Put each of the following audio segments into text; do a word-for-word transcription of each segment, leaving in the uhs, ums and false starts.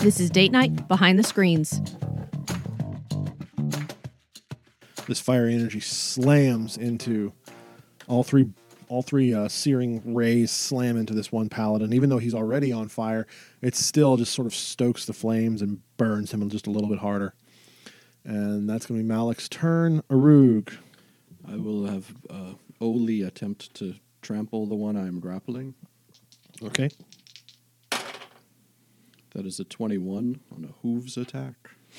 This is Date Night Behind the Screens. This fire energy slams into all three all three uh, searing rays slam into this one paladin. Even though he's already on fire, it still just sort of stokes the flames and burns him just a little bit harder. And that's going to be Malik's turn. Arug. I will have uh, Oli attempt to trample the one I am grappling. Okay. That is a twenty-one on a hooves attack.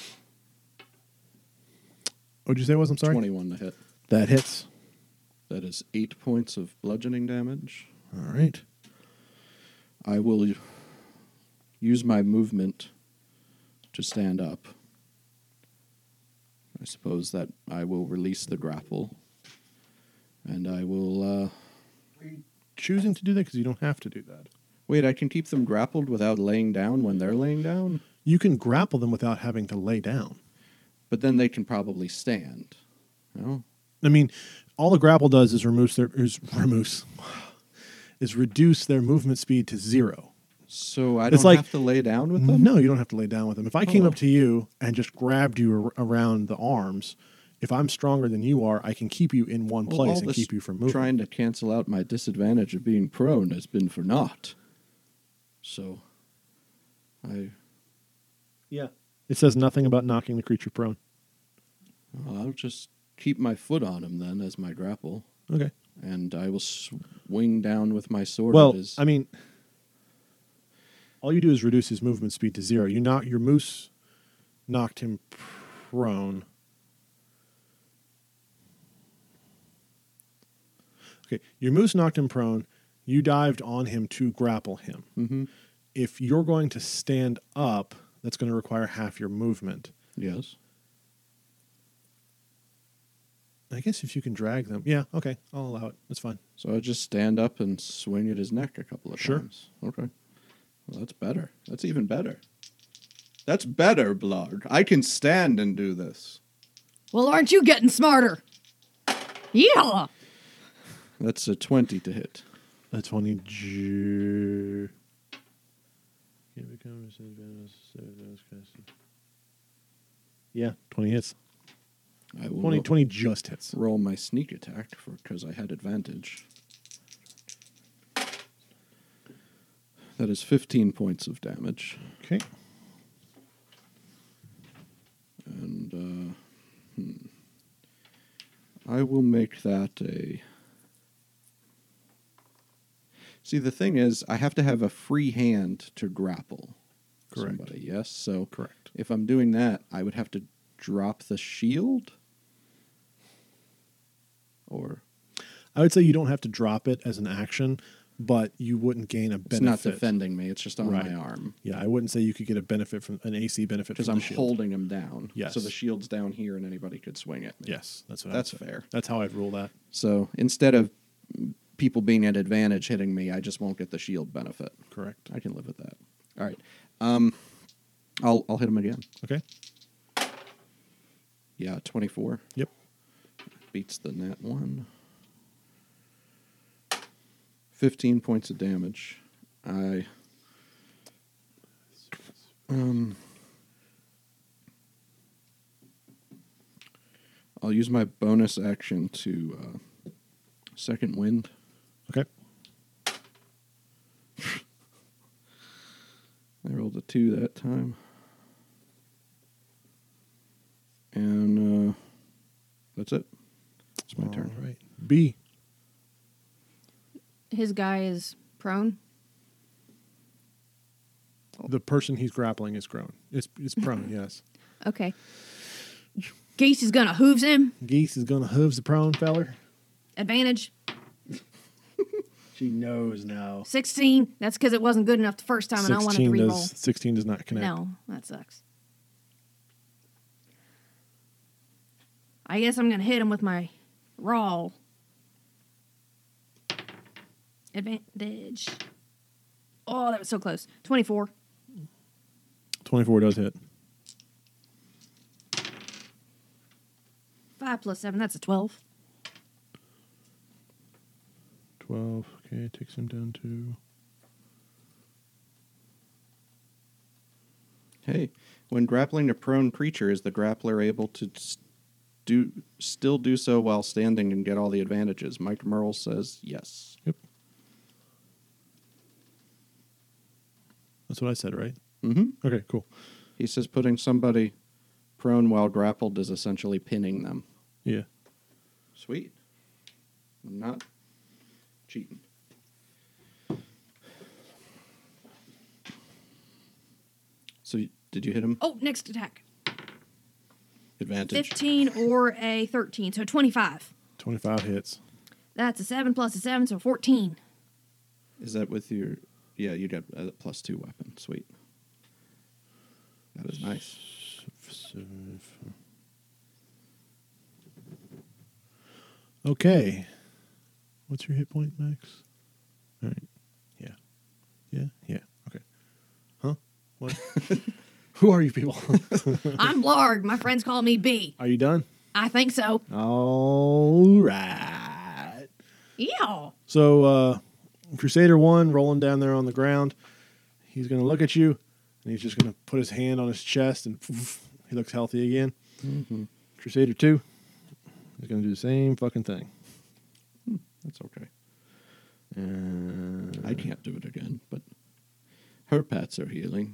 What'd you say it was? I'm sorry? twenty-one to hit. That hits. That is eight points of bludgeoning damage. All right. I will use my movement to stand up. I suppose that I will release the grapple. And I will... Uh, Are you choosing to do that? Because you don't have to do that. wait, I can keep them grappled without laying down when they're laying down? You can grapple them without having to lay down. But then they can probably stand. No? I mean, all the grapple does is removes their is removes is reduce their movement speed to zero. So I It's don't like- have to lay down with them? No, you don't have to lay down with them. If I came Oh. up to you and just grabbed you ar- around the arms, if I'm stronger than you are, I can keep you in one Well, place all and this keep you from moving. Trying to cancel out my disadvantage of being prone has been for naught. So, I Yeah. It says nothing about knocking the creature prone. I'll just keep my foot on him then as my grapple, Okay. and I will swing down with my sword. Well, at his, I mean, all you do is reduce his movement speed to zero. You knock your moose knocked him prone. Okay, your moose knocked him prone. You dived on him to grapple him. mm-hmm. If you're going to stand up, that's going to require half your movement. Yes. I guess if you can drag them. Yeah, okay, I'll allow it. That's fine. So I just stand up and swing at his neck a couple of Sure. times. Okay. Well, that's better. That's even better. That's better, Blarg. I can stand and do this. Well, aren't you getting smarter? Yeah. That's a twenty to hit. A twenty. Ju- Yeah, twenty hits. I will twenty, ro- twenty just hits. roll my sneak attack for because I had advantage. That is fifteen points of damage. Okay. And uh, hmm. I will make that a... See, the thing is, I have to have a free hand to grapple Correct. somebody, yes? So Correct. if I'm doing that, I would have to drop the shield? Or... I would say you don't have to drop it as an action, but you wouldn't gain a benefit. It's not defending me, it's just on Right. my arm. Yeah, I wouldn't say you could get a benefit from an A C benefit Because from I'm the shield. holding him down. Yes. So the shield's down here and anybody could swing at me. Yes, that's what That's I would say. fair. That's how I'd rule that. So instead of people being at advantage hitting me, I just won't get the shield benefit. Correct. I can live with that. All right. Um, I'll I'll hit him again. Okay. Yeah, twenty-four. Yep. Beats the nat one. fifteen points of damage. I um I'll use my bonus action to uh, second wind. Okay. I rolled a two that time. And uh, that's it. It's my turn. All right. B. His guy is prone. The person he's grappling is prone. It's, it's prone, yes. Okay. Geese is gonna hooves him. Geese is going to hooves the prone feller. Advantage. She knows now. sixteen. That's because it wasn't good enough the first time and I wanted to sixteen reroll. does, sixteen does not connect. No, that sucks. I guess I'm going to hit him with my raw. Advantage. Oh, that was so close. twenty-four. twenty-four does hit. five plus seven, that's a twelve. twelve. Okay, takes him down to... Hey, when grappling a prone creature, is the grappler able to s- do still do so while standing and get all the advantages? Mike Merle says yes. Yep. That's what I said, right? Mm-hmm. Okay, cool. He says putting somebody prone while grappled is essentially pinning them. Yeah. Sweet. I'm not cheating. So y- did you hit him? Oh, next attack. Advantage. fifteen or a thirteen, so twenty-five. twenty-five hits. That's a seven plus a seven, so fourteen. Is that with your... Yeah, you got a plus two weapon. Sweet. That is nice. Okay. What's your hit point, Max? All right. Yeah. Yeah. Yeah. Okay. Huh? What? Who are you people? I'm Blarg. My friends call me B. Are you done? I think so. All right. Yeah. So, uh, Crusader one rolling down there on the ground. He's going to look at you, and he's just going to put his hand on his chest, and he looks healthy again. Mm-hmm. Crusader two is going to do the same fucking thing. That's okay. And I can't do it again, but her pets are healing.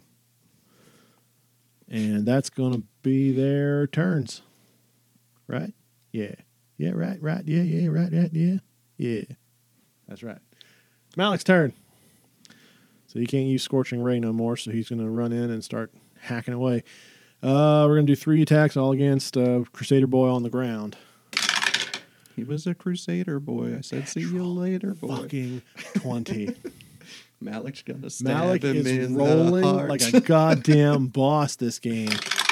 And that's going to be their turns. Right? Yeah. Yeah, right, right. Yeah, yeah, right, right, yeah. Yeah. That's right. It's Malik's turn. So he can't use Scorching Ray no more, so he's going to run in and start hacking away. Uh, we're going to do three attacks all against uh, Crusader Boy on the ground. He was a Crusader boy. I said, see you later, boy. Fucking twenty. Malik's gonna stab Malik him is in rolling the heart. like a goddamn boss this game.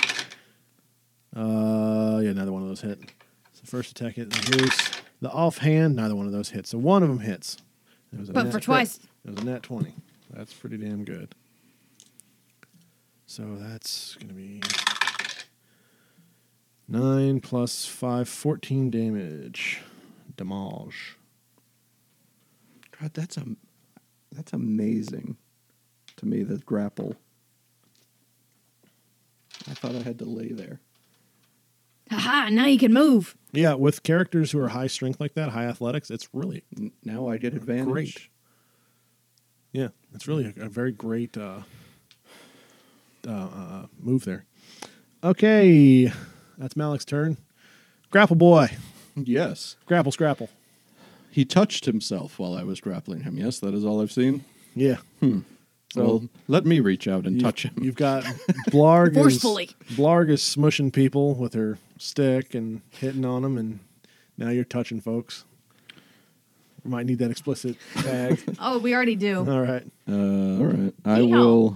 Uh, yeah, another one of those hit. So first attack hit. And here's the offhand. Neither one of those hits. So one of them hits. It was a But nat for crit. twice. It was a nat twenty. That's pretty damn good. So that's going to be nine plus five, fourteen damage. Damage. God, that's a that's amazing to me. The grapple. I thought I had to lay there. Haha, now you can move. Yeah, with characters who are high strength like that, high athletics, it's really N- Now I get advantage. great. Yeah, it's really a, a very great uh, uh, uh, move there. Okay, that's Malik's turn. Grapple boy. Yes, Grapple, scrapple. he touched himself while I was grappling him. Yes, that is all I've seen. Yeah. So well, let me reach out and You- touch him. You've got Blarg. Forcefully. Is, Blarg is smushing people with her stick and hitting on them, and now you're touching folks. We might need that explicit tag. Oh, we already do. All right. Uh, all right, I Yeehaw. will.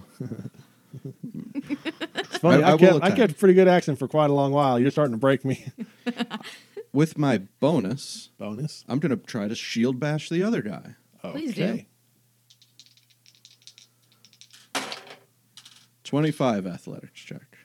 It's funny. I- I, I will kept, I attack. kept a pretty good accent for quite a long while. You're starting to break me. With my bonus, Bonus. I'm going to try to shield bash the other guy. Please do. Okay. twenty-five athletics check.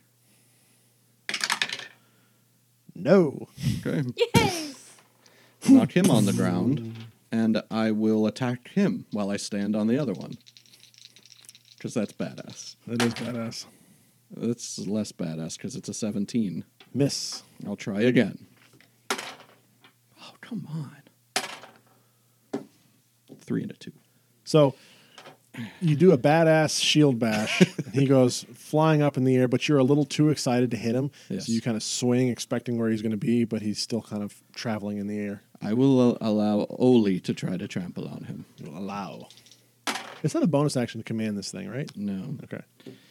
No. Okay. Yay! Knock him on the ground, and I will attack him while I stand on the other one. Because that's badass. That is badass. That's less badass because it's a seventeen. Miss. I'll try again. Oh, come on. Three and a two. So you do a badass shield bash, and he goes flying up in the air, but you're a little too excited to hit him. Yes. So you kind of swing, expecting where he's going to be, but he's still kind of traveling in the air. I will uh, allow Oli to try to trample on him. You'll allow. It's not a bonus action to command this thing, right? No, Okay.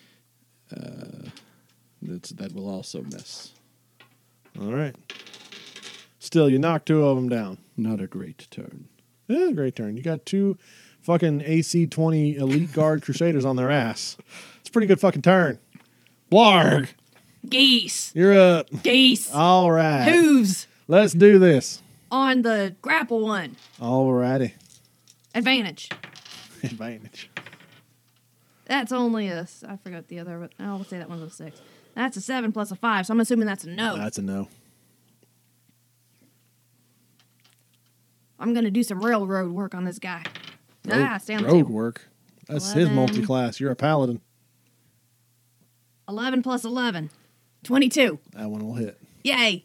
that's, that will also miss. All right. Still, you knock two of them down. Not a great turn. Eh, great turn. You got two fucking A C twenty Elite Guard Crusaders on their ass. It's a pretty good fucking turn. Blarg, Geese. you're up. Geese. All right. Hooves. Let's do this. On the grapple one. All righty. Advantage. Advantage. That's only a, s- I forgot the other, but I'll say that one was a six. That's a seven plus a five, so I'm assuming that's a no. That's a no. I'm going to do some railroad work on this guy. Road, ah, stay on the road table. work. That's his eleven. multi-class. You're a paladin. eleven plus eleven. twenty-two. That one will hit. Yay.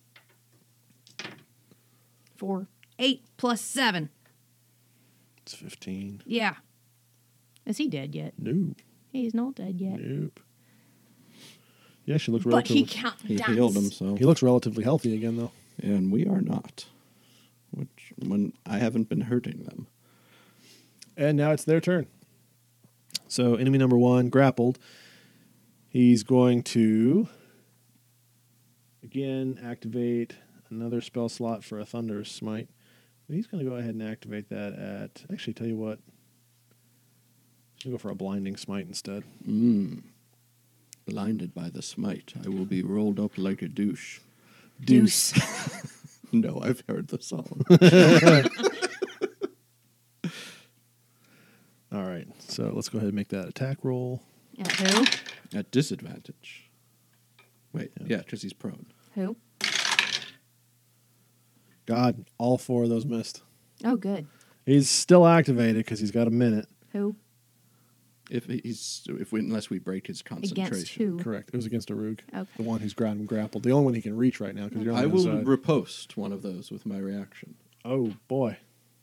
Four. eight plus seven. It's fifteen. Yeah. Is he dead yet? Nope. He's not dead yet. Nope. Yeah, she looks But relatively. he can't He dance. healed himself. He looks relatively healthy again, though. And we are not. Which, when I haven't been hurting them. And now it's their turn. So enemy number one grappled. He's going to again activate another spell slot for a Thunderous Smite. But he's going to go ahead and activate that at. Actually, tell you what. He's going to go for a Blinding Smite instead. Mm. Blinded by the smite, I will be rolled up like a douche. Deuce. No, I've heard the song. All right, so let's go ahead and make that attack roll. At who? At disadvantage. Wait, Yeah. yeah, because he's prone. Who? God, all four of those missed. Oh, good. He's still activated because he's got a minute. Who? If he's, if we, unless we break his concentration. Against who? Correct. It was against Arug, Okay. the one who's ground and grappled. The only one he can reach right now because you're on I the will other side. riposte one of those with my reaction. Oh boy,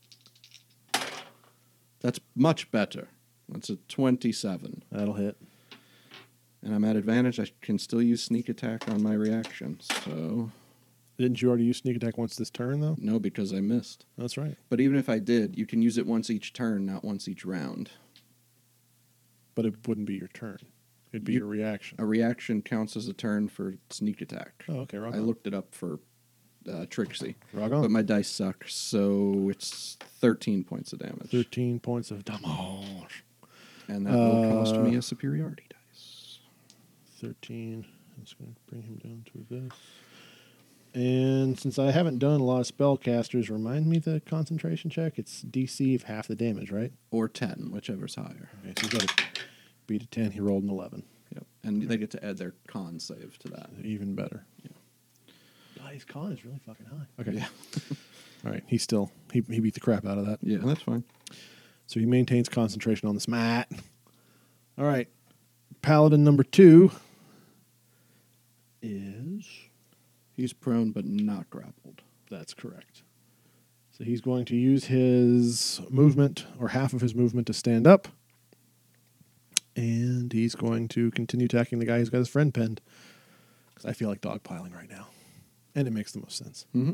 That's much better. That's a twenty-seven. that'll hit. And I'm at advantage. I can still use sneak attack on my reaction. So, Didn't you already use sneak attack once this turn though? no, because I missed. That's right. But even if I did, you can use it once each turn, not once each round. But it wouldn't be your turn. It'd be You- your reaction. A reaction counts as a turn for sneak attack. Oh, okay. Rock I on. looked it up for uh, Trixie. Rock on. But my dice suck, so it's thirteen points of damage. Thirteen points of damage. And that will cost Uh, me a superiority dice. Thirteen. That's going to bring him down to this. And since I haven't done a lot of spellcasters, remind me the concentration check. It's D C of half the damage, right? Or ten, whichever's higher. Okay, so he's got to beat a ten. He rolled an eleven. Yep. And they get to add their con save to that. Even better. Yeah. God, his con is really fucking high. Okay. Yeah. All right. He's still he he beat the crap out of that. Yeah, that's fine. So he maintains concentration on this mat. All right. Paladin number two is He's prone but not grappled. that's correct. So he's going to use his movement or half of his movement to stand up. And he's going to continue attacking the guy who's got his friend pinned. Because I feel like dogpiling right now. And it makes the most sense. Mm-hmm.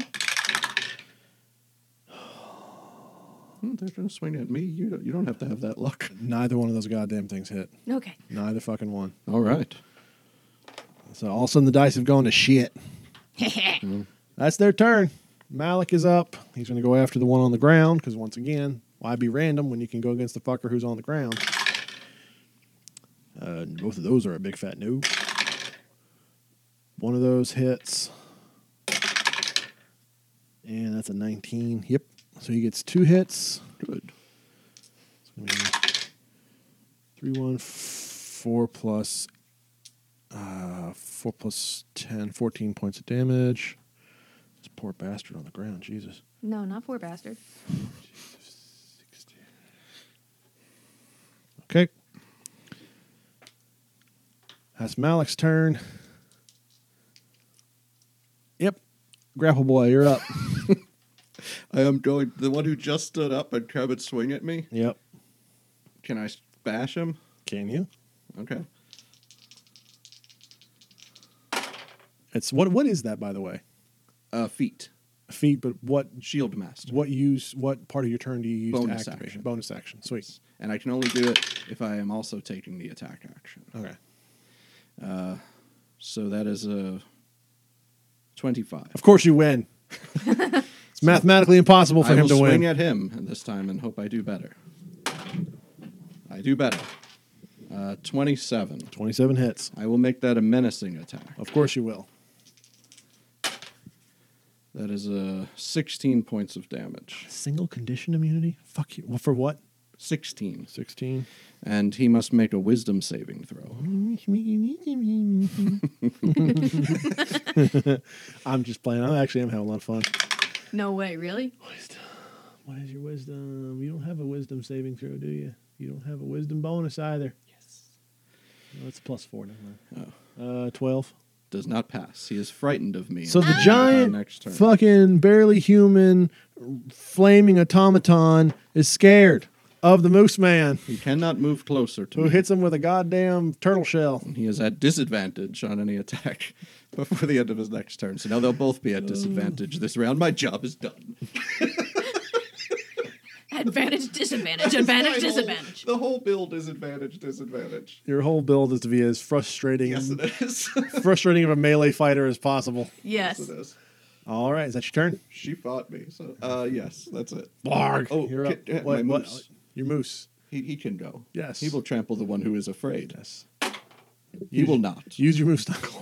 Hmm, they're going to swing at me. You don't, you don't have to have that luck. Neither one of those goddamn things hit. Okay. Neither fucking one. All right. So all of a sudden the dice have gone to shit. That's their turn. Malik is up. He's going to go after the one on the ground because once again, why be random when you can go against the fucker who's on the ground? Uh, both of those are a big fat no. One of those hits. And that's a nineteen. Yep. So he gets two hits. Good. It's going to be three, one, four plus, uh, four plus ten, fourteen points of damage. This poor bastard on the ground, Jesus. No, not poor bastard. Okay. That's Malik's turn. Yep. Grapple boy, you're up. I am going. The one who just stood up and come and swing at me. Yep. Can I bash him? Can you? Okay. It's what what is that, by the way? Uh, feet. Feet, but what Shield master. what use what part of your turn do you use Bonus to activate? action. Bonus action. Sweet. And I can only do it if I am also taking the attack action. Okay. Uh, so that is a twenty-five. Of course you win. It's mathematically impossible for I him will to swing win. at him this time and hope I do better. I do better. Uh, twenty-seven. twenty-seven hits. I will make that a menacing attack. Of course you will. That is uh, sixteen points of damage. Single condition immunity? Fuck you. Well, for what? sixteen. sixteen. And he must make a wisdom saving throw. I'm just playing. I actually am having a lot of fun. No way, really? Wisdom. What is your wisdom? You don't have a wisdom saving throw, do you? You don't have a wisdom bonus either. Yes. That's plus four. Never mind. Uh, twelve. Does not pass. He is frightened of me. So the until giant, my next turn. fucking barely human, flaming automaton is scared of the Moose Man, He cannot move closer to who me. hits him with a goddamn turtle shell. He is at disadvantage on any attack before the end of his next turn. So now they'll both be at disadvantage this round. My job is done. Advantage, disadvantage, advantage, disadvantage. The whole build is advantage, disadvantage. Your whole build is to be as frustrating, Yes, it is. frustrating of a melee fighter as possible. Yes. Yes, it is. All right, is that your turn? She fought me. So, uh, yes, that's it. Blarg. Oh, You're up. ki- uh, What- my what- moose. Your moose. He, he can go. Yes. He will trample the one who is afraid. Yes. He will not. Use your moose knuckle.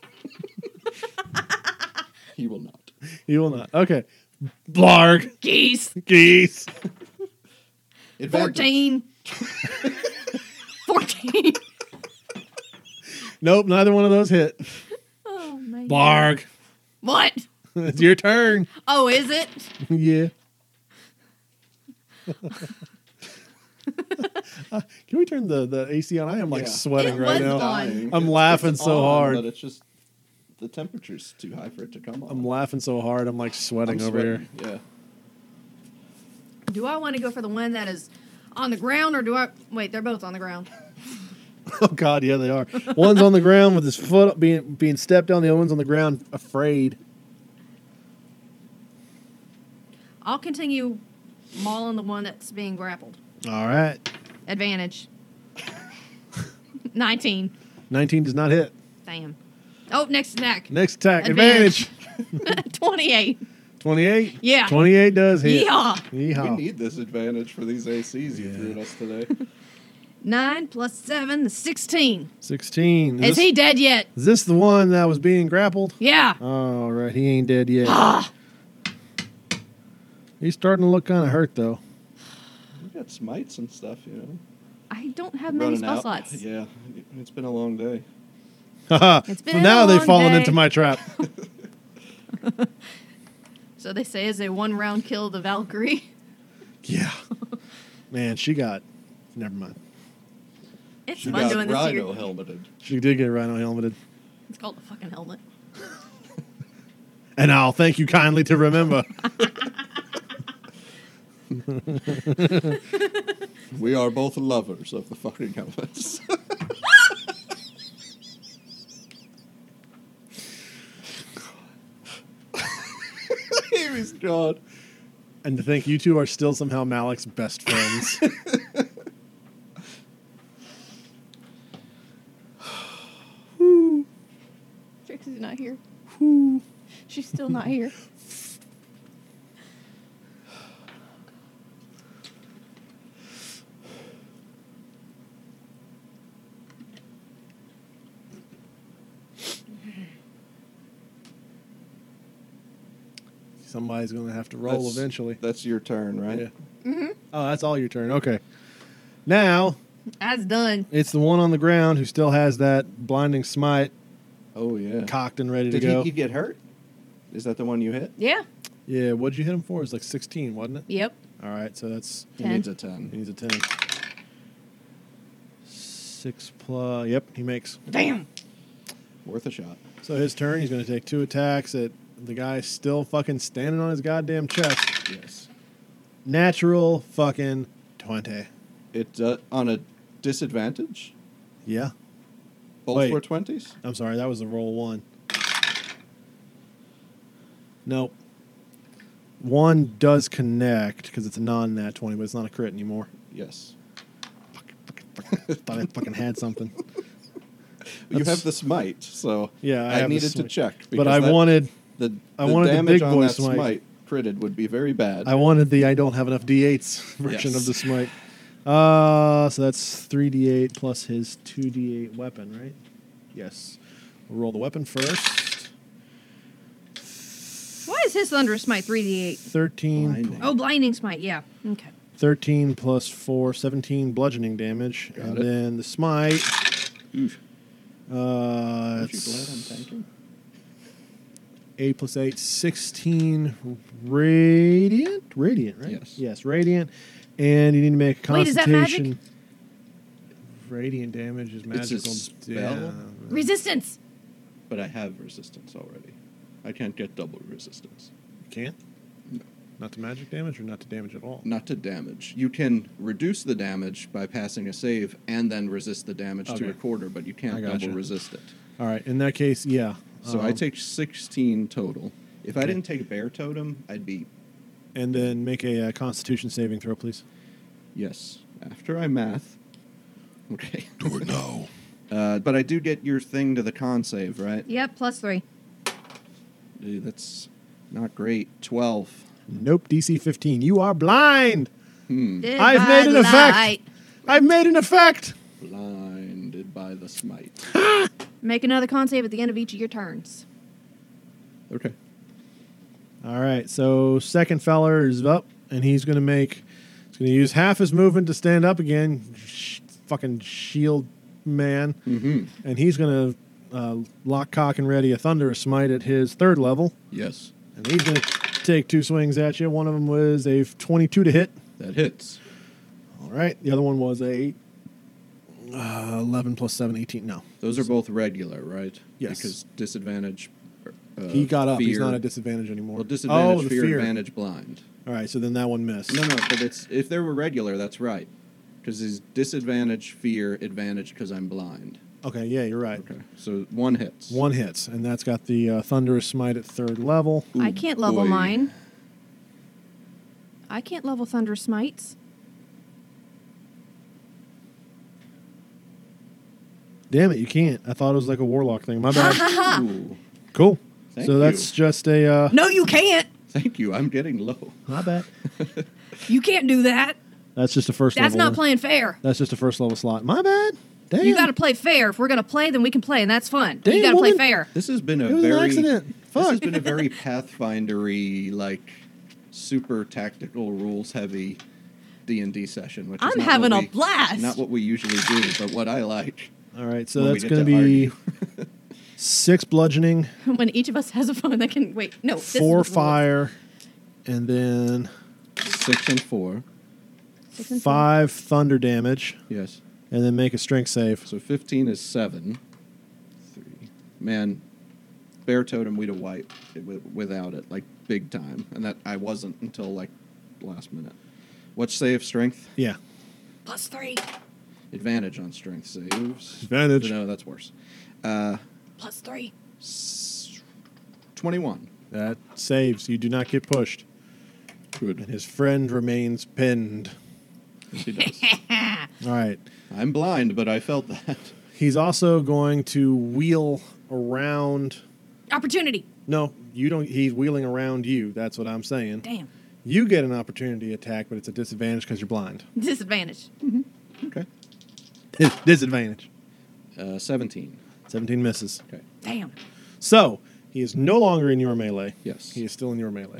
He will not. You will not. Okay. Blarg. Geese. Geese. Advantage. Fourteen. Fourteen. Nope, neither one of those hit. Oh man. Blarg. What? It's your turn. Oh, is it? Yeah. Uh, can we turn the, the A C on? I am like Yeah. sweating It right was now. fun. I'm laughing It's so on, hard. But it's just the temperature's too high for it to come on. I'm laughing so hard. I'm like sweating I'm over sweating. here. Yeah. Do I want to go for the one that is on the ground, or do I? Wait, they're both on the ground. Oh God, yeah, they are. One's on the ground with his foot up being being stepped on. The other one's on the ground, afraid. I'll continue mauling the one that's being grappled. All right. Advantage. Nineteen. nineteen does not hit. Damn. Oh, next attack. Next attack, Advantage. advantage. Twenty-eight. twenty-eight. Yeah. twenty-eight does hit. Yeehaw. Yeehaw. We need this advantage for these A Cs you Yeah. threw at us today. Nine plus seven is sixteen. Sixteen. Is this, he dead yet? Is this the one that was being grappled? Yeah. All right, he ain't dead yet. Ah. He's starting to look kind of hurt though. We got smites and stuff, you know. I don't have many Running spell out. slots. Yeah, it's been a long day. Haha. It's So been now a they've long fallen day. into my trap. So they say is a one round kill of the Valkyrie. Yeah. Man, she got. Never mind. It's She fun got doing this. to rhino your- helmeted. She did get rhino helmeted. It's called a fucking helmet. And I'll thank you kindly to remember. We are both lovers of the fucking helmets. Amy's gone. And to think you two are still somehow Malik's best friends. Trixie's not here. Whew. She's still not here. Somebody's going to have to roll That's- eventually. That's your turn, right? Yeah. Oh, that's all your turn. Okay. Now, That's done. it's the one on the ground who still has that blinding smite Oh, yeah. cocked and ready Did to go. he, he get hurt? Is that the one you hit? Yeah. Yeah, what'd you hit him for? It was like sixteen, wasn't it? Yep. All right, so that's He Ten. needs a he ten. needs a ten. Six plus. Yep, he makes. Damn. Worth a shot. So his turn. He's going to take two attacks at the guy still fucking standing on his goddamn chest. Yes. Natural fucking twenty. It uh, on a disadvantage. Yeah. Both Wait. were twenties. I'm sorry, that was a roll one. Nope. One does connect because it's a non-nat twenty, but it's not a crit anymore. Yes. Thought I fucking had something. You That's- have the smite, so Yeah, I I, have the needed to smite. check. But because I that- wanted, the, I the wanted the damage big on boy that smite. smite critted would be very bad. I wanted the I don't have enough d eights version Yes. of the smite. Uh, so that's three d eight plus his two d eight weapon, right? Yes. We'll roll the weapon first. Why is his thunderous smite three d eight? thirteen. Blinding. Oh, blinding smite. Yeah. Okay. thirteen plus four, seventeen bludgeoning damage. Got and it. then the smite. Oof. Uh, Aren't you it's glad I'm tanking? eight plus eight, sixteen radiant? Radiant, right? Yes. Yes, radiant. And you need to make a Wait, is that constitution. Radiant damage is magical. It's a spell? Yeah. Resistance. But I have resistance already. I can't get double resistance. You can't? No. Not to magic damage or not to damage at all? Not to damage. You can reduce the damage by passing a save and then resist the damage Okay. to a quarter, but you I can't gotcha. double resist it. All right. In that case, yeah. So I Um, take sixteen total. If I Okay. didn't take a bear totem, I'd be And then make a uh, Constitution saving throw, please. yes. After I math. Okay. Do it now. Uh, but I do get your thing to the con save, right? Yep, plus three. Dude, that's not great. Twelve. Nope. D C fifteen. You are blind. Hmm. Did I've by made an effect. light. I've made an effect. Blinded by the smite. Make another con save at the end of each of your turns. Okay. All right. So second feller is up, and he's going to make. He's going to use half his movement to stand up again. Sh- fucking shield man. Mm-hmm. And he's going to uh, lock, cock, and ready a thunderous smite at his third level. Yes. And he's going to take two swings at you. One of them was a twenty-two to hit. That hits. All right. The other one was a uh, eleven plus seven, eighteen. No. Those are both regular, right? Yes. Because disadvantage. Uh, He got up. He's fear- not at disadvantage anymore. Well, disadvantage, oh, the fear, fear. advantage, blind. All right. So then that one missed. No, no, but it's if they were regular, that's right. Because it's disadvantage, fear, advantage, because I'm blind. Okay. Yeah, you're right. Okay, so one hits. One hits, and that's got the uh, thunderous smite at third level. Ooh, I can't level boy. mine. I can't level Thunder Smites. Damn it, you can't. I thought it was like a warlock thing. My bad. Ooh, Cool. Thank so that's you. just a. Uh, No, you can't. thank you. I'm getting low. My bad. You can't do that. That's just a first That's level. not playing fair. That's just a first level slot. My bad. Damn. You got to play fair. If we're gonna play, then we can play, and that's fun. Damn, you got to play woman. fair. This has been a It was an very accident. This has Fuck. been a very Pathfindery, like super tactical, rules heavy D and D session. Which is I'm not having what a we- blast. Not what we usually do, but what I like. All right, so when we that's get going to to be argue. six bludgeoning, When each of us has a phone that can wait. No, this is four what the rule is. fire, and then Six and four. Six and four. five thunder damage, Yes. and then make a strength save. So fifteen is seven. Three. Man, bear totem we'd have wiped it wi- without it, like big time. And that I wasn't until like last minute. What's save strength? Yeah. Plus three. Advantage on strength saves. Advantage. No, that's worse. Uh, Plus three. s- twenty-one. That saves. You do not get pushed. And Good. his friend remains pinned. Yes, he does. All right. I'm blind, but I felt that. He's also going to wheel around. Opportunity. No, you don't. He's wheeling around you. That's what I'm saying. Damn. You get an opportunity attack, but it's a disadvantage because you're blind. Disadvantage. Okay. Disadvantage. Uh, seventeen. seventeen misses. Okay. Damn. So he is no longer in your melee. Yes. He is still in your melee.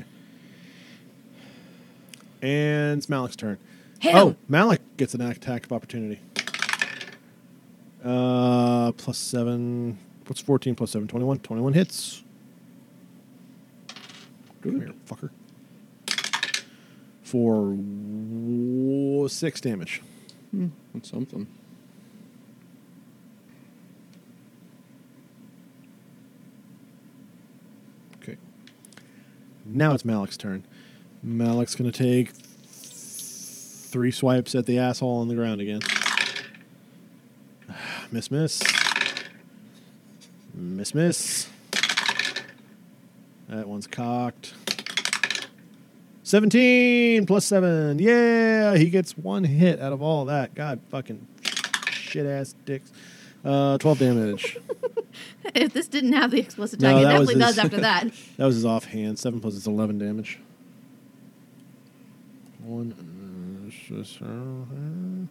And it's Malik's turn. Hit Oh, him. Malik gets an attack of opportunity. Uh, plus seven. What's fourteen plus seven? twenty-one. twenty-one hits. Come here, Good. fucker. For w- six damage. That's something. Okay. Now it's Malik's turn. Malik's going to take th- three swipes at the asshole on the ground again. Miss, miss. Miss, miss. That one's cocked. seventeen plus seven. Yeah, he gets one hit out of all that. God fucking shit ass dicks. Uh, twelve damage. If this didn't have the explicit No, tag, it that was definitely does his- after that. That was his offhand. Seven plus it's eleven damage. One. uh, s- s- uh,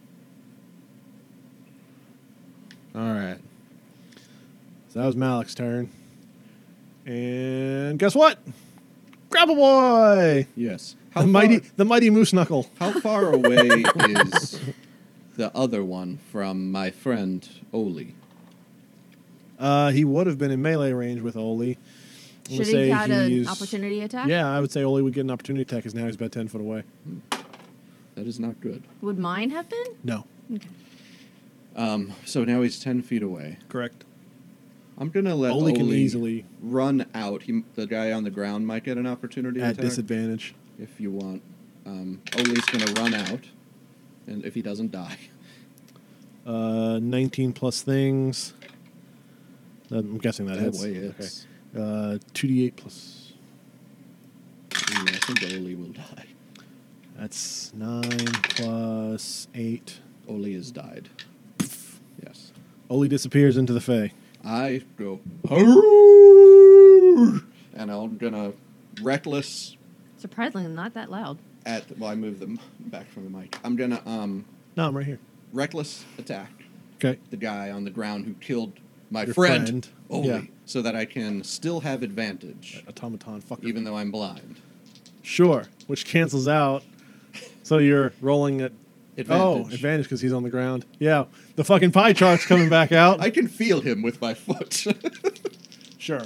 All right. So that was Malik's turn. And guess what? Grapple Boy! Yes. The mighty, the mighty Moose Knuckle. How far away is the other one from my friend Oli? Uh, he would have been in melee range with Oli. I'm gonna Should say he had an he's- opportunity attack? Yeah, I would say Oli would get an opportunity attack because now he's about ten foot away. That is not good. Would mine have been? No. Okay. Um, so now he's ten feet away. Correct. I'm gonna let Oli can Oli easily run out. He, the guy on the ground might get an opportunity at attack disadvantage. if you want. Um, Oli's gonna run out, and if he doesn't die, Uh, nineteen plus things. Uh, I'm guessing that that hits. way it's. Okay. Uh, two d eight plus. Yeah, I think Oli will die. That's nine plus eight. Oli has died. Yes. Oli disappears into the Fey. I go, "Arrgh!" And I'm gonna reckless Surprisingly, not that loud. at. Well, I move them back from the mic. I'm gonna um No, I'm right here. reckless attack Okay. the guy on the ground who killed my Your friend, friend. Oli, Yeah. so that I can still have advantage, Automaton. Fucker. even though I'm blind. Sure. Which cancels out. So you're rolling at. Oh, Advantage. advantage because he's on the ground. Yeah. The fucking pie chart's coming back out. I can feel him with my foot. Sure.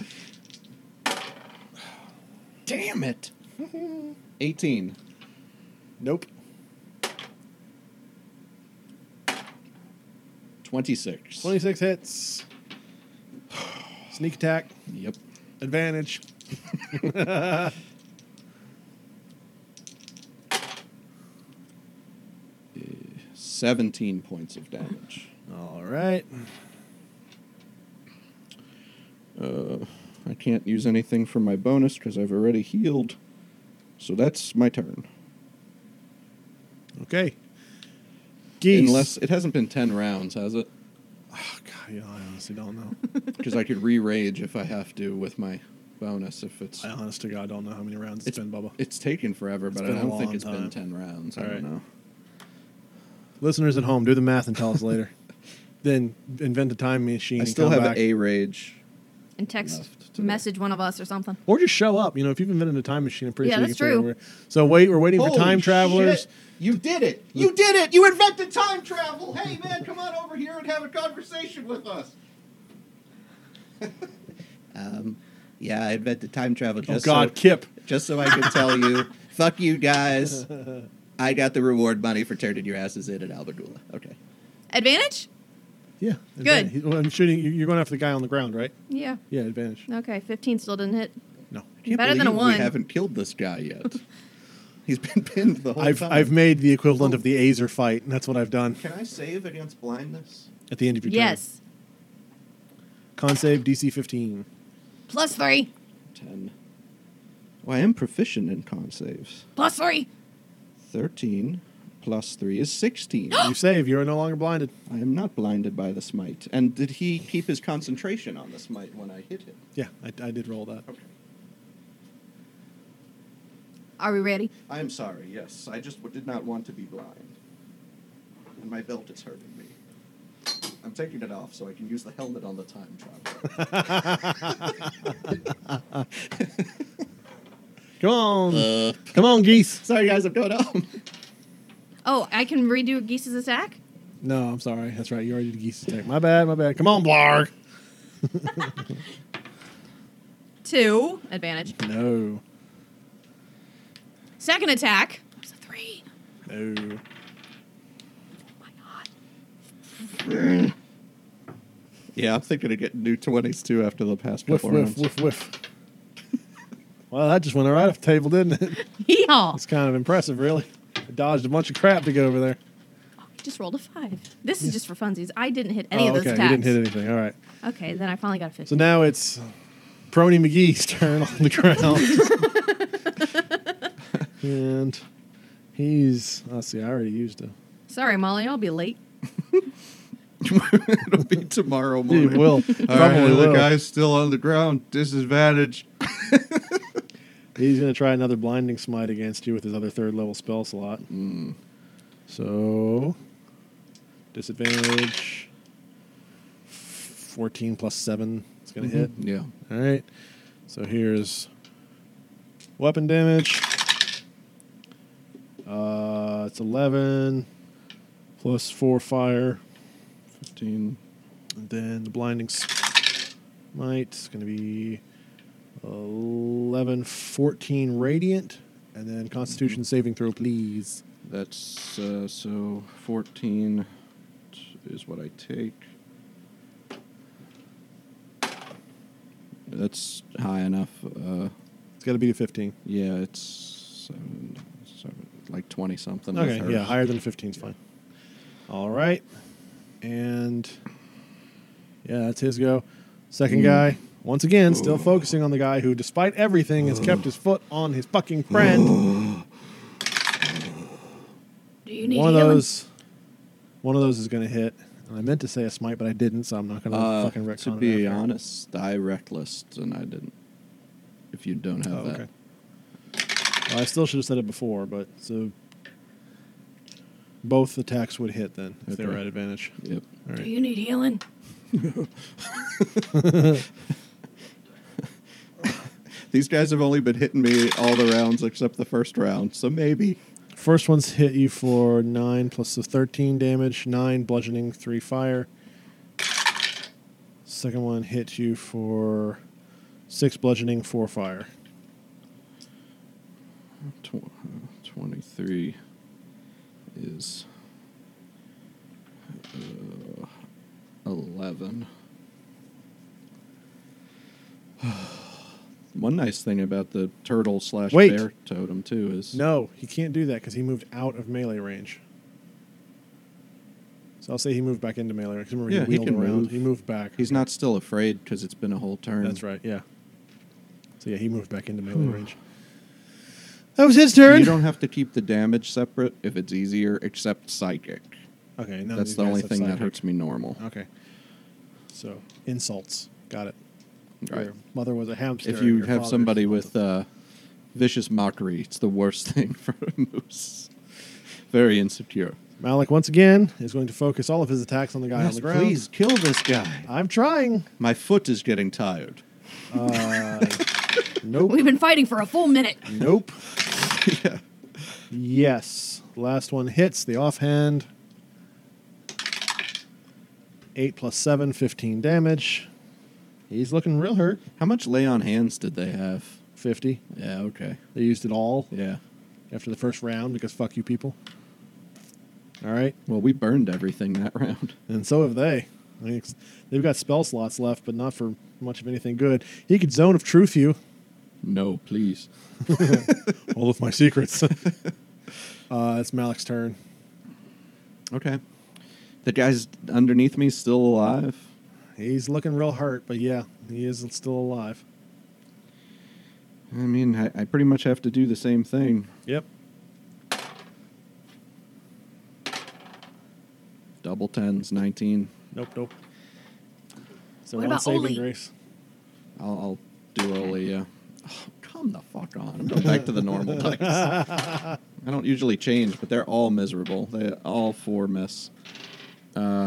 Damn it. eighteen. Nope. twenty-six. twenty-six hits. Sneak attack. Yep. Advantage. seventeen points of damage. All right. Uh, I can't use anything for my bonus because I've already healed. So that's my turn. Okay. Geese. Unless it hasn't been ten rounds, has it? Oh, God, you know, I honestly don't know. Because I could re-rage if I have to with my bonus. If it's I honest to God don't know how many rounds it's It's- been, Bubba. it's taken forever, but I been a don't think long it's time. been ten rounds. I All don't right. know. Listeners at home, do the math and tell us later. Then invent a time machine. I and still come have back. a rage. And text, Left today. message one of us or something. Or just show up. You know, if you've invented a time machine, I'm pretty Yeah, sure you that's can figure true. out where- So wait, we're waiting for Holy time travelers. shit. You did it! You did it! You invented time travel! Hey man, come on over here and have a conversation with us. um, yeah, I invented time travel Oh God, Kip. just so I could tell you, fuck you guys. I got the reward money for turning your asses in at Albagula. Okay. Advantage? Yeah. Good. advantage. Well, I'm shooting. you- You're going after the guy on the ground, right? Yeah. Yeah, advantage. Okay, fifteen still didn't hit. No. I can't Better than a believe one. We haven't killed this guy yet. He's been pinned the whole I've time. I've made the equivalent of the Azer fight, and that's what I've done Can I save against blindness? at the end of your turn. Yes. Con save D C fifteen. Plus three. Ten. Well, I am proficient in con saves. Plus three. Thirteen plus three is sixteen. You save. You're no longer blinded. I am not blinded by the smite. And did he keep his concentration on the smite when I hit him? Yeah, I, I did roll that. Okay. Are we ready? I am sorry, yes. I just w- did not want to be blind. And my belt is hurting me. I'm taking it off so I can use the helmet on the time traveler. Come on. uh, Come on, geese. sorry, guys, I'm going home. Oh, I can redo Geese's attack? No, I'm sorry. That's right. You already did geese attack. My bad. My bad. Come on, Blarg. Two. Advantage. No. Second attack. It's a three. No. Oh my god. Yeah, I'm thinking of getting new twenties too after the past Whiff, couple whiff, rounds. whiff, whiff. Well, that just went right off the table, didn't it? Yeehaw. It's kind of impressive, really. I dodged a bunch of crap to get over there. Oh, you just rolled a five. This is just for funsies. I didn't hit any oh, of those okay. attacks. You didn't hit anything. All right. Okay, then I finally got a So fifteen. now it's Prony McGee's turn on the ground. And he's, let's see, I already used a. Sorry, Molly, I'll be late. It'll be tomorrow He morning. will. All Probably right, will. the guy's still on the ground. Disadvantage. He's going to try another blinding smite against you with his other third level spell slot. Mm. So, disadvantage. fourteen plus seven. It's going to hit. Yeah. All right. So here's weapon damage. Uh, it's eleven plus four fire. fifteen. And then the blinding smite is going to be eleven, fourteen radiant. And then constitution saving throw, please. That's uh, so fourteen is what I take. That's high enough. Uh, It's got to be to fifteen. yeah, it's seven, seven, like twenty something. Okay, yeah, higher than fifteen is fine. All right. And yeah, that's his go. Second guy, once again, still focusing on the guy who, despite everything, has kept his foot on his fucking friend. Do you need One of healing? those, one of those is going to hit. And I meant to say a smite, but I didn't, so I'm not going to Uh, fucking retcon to it be after. honest, I reckless and I didn't. If you don't have Oh, that, okay. Well, I still should have said it before, but so both attacks would hit then if they were Okay. at advantage. yep. All Do right. you need healing? These guys have only been hitting me all the rounds except the first round, so maybe. First one's hit you for nine plus the thirteen damage, nine bludgeoning, three fire. Second one hit you for six bludgeoning, four fire. Tw- uh, twenty-three is uh, eleven. One nice thing about the turtle slash Wait. bear totem too is No, he can't do that because he moved out of melee range. So I'll say he moved back into melee range. 'Cause Remember, Yeah, he he wheeled can around. move. He moved back. he's not still afraid because it's been a whole turn. That's right. Yeah. So yeah, he moved back into melee range. That was his turn. You don't have to keep the damage separate if it's easier, except psychic. Okay, none of That's these the guys only have thing that psychic. hurts me normal. Okay. So insults. Got it. Right. Your mother was a hamster. If and you your have father somebody was with uh, vicious mockery, it's the worst thing for a moose. Very insecure. Malik once again is going to focus all of his attacks on the guy on the ground. please kill this guy. I'm trying. My foot is getting tired. Uh, nope. We've been fighting for a full minute. Nope. yeah. Yes. Last one hits the offhand. Eight plus seven, fifteen damage. He's looking real hurt. How much lay on hands did they have? Fifty. Yeah. Okay. They used it all Yeah. after the first round because fuck you people. All right. Well, we burned everything that round. And so have they. I mean, it's- they've got spell slots left, but not for much of anything good. He could Zone of Truth you. No, please. All of my secrets. uh, it's Malik's turn. Okay. The guy's underneath me still alive. He's looking real hurt, but yeah, he is still alive. I mean, I, I pretty much have to do the same thing. Yep. Double tens, nineteen. Nope, nope. So What one about saving Oli? grace. I'll, I'll do Oli, yeah. Oh, come the fuck on. I'm going back to the normal dice. I don't usually change, but they're all miserable. They all four miss. Uh,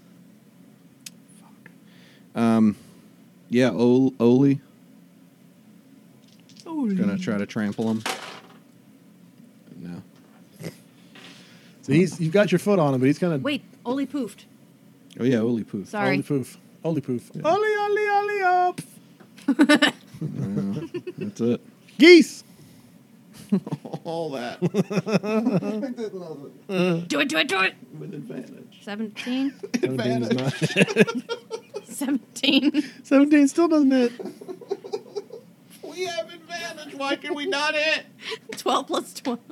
fuck. Um, yeah, Ol- Oli. Gonna try to trample him. No. So he's you've got your foot on him, but he's kind of Wait, Oli poofed. Oh yeah, Oli poof. Sorry. Oli poof. Oli poof. Yeah. Oli, oli, oli, up. Uh, that's it. Geese. All that. Do it, do it, do it. With advantage. seventeen. seventeen is not. seventeen. seventeen still doesn't hit. We have advantage. Why can we not hit? twelve plus twelve.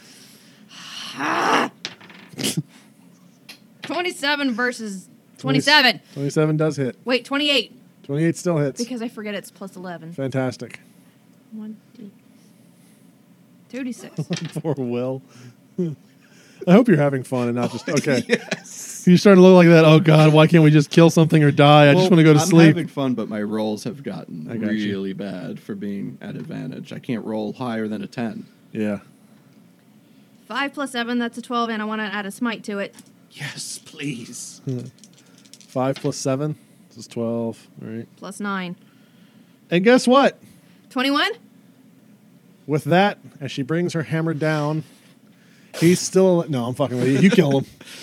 twenty-seven versus twenty-seven. twenty-seven does hit. Wait, twenty-eight. twenty-eight still hits. Because I forget it's plus eleven. Fantastic. One, two, two d six. Poor Will. I hope you're having fun and not just okay. Yes. You're starting to look like that. Oh God, why can't we just kill something or die? I just want to go to I'm sleep. having fun, but my rolls have gotten I got you. really bad for being at advantage. I can't roll higher than a ten. Yeah. Five plus seven, that's a twelve, and I want to add a smite to it. Yes, please. Five plus seven. This is twelve. All right. Plus nine. And guess what? twenty-one? With that, as she brings her hammer down, he's still. No, I'm fucking with you. You kill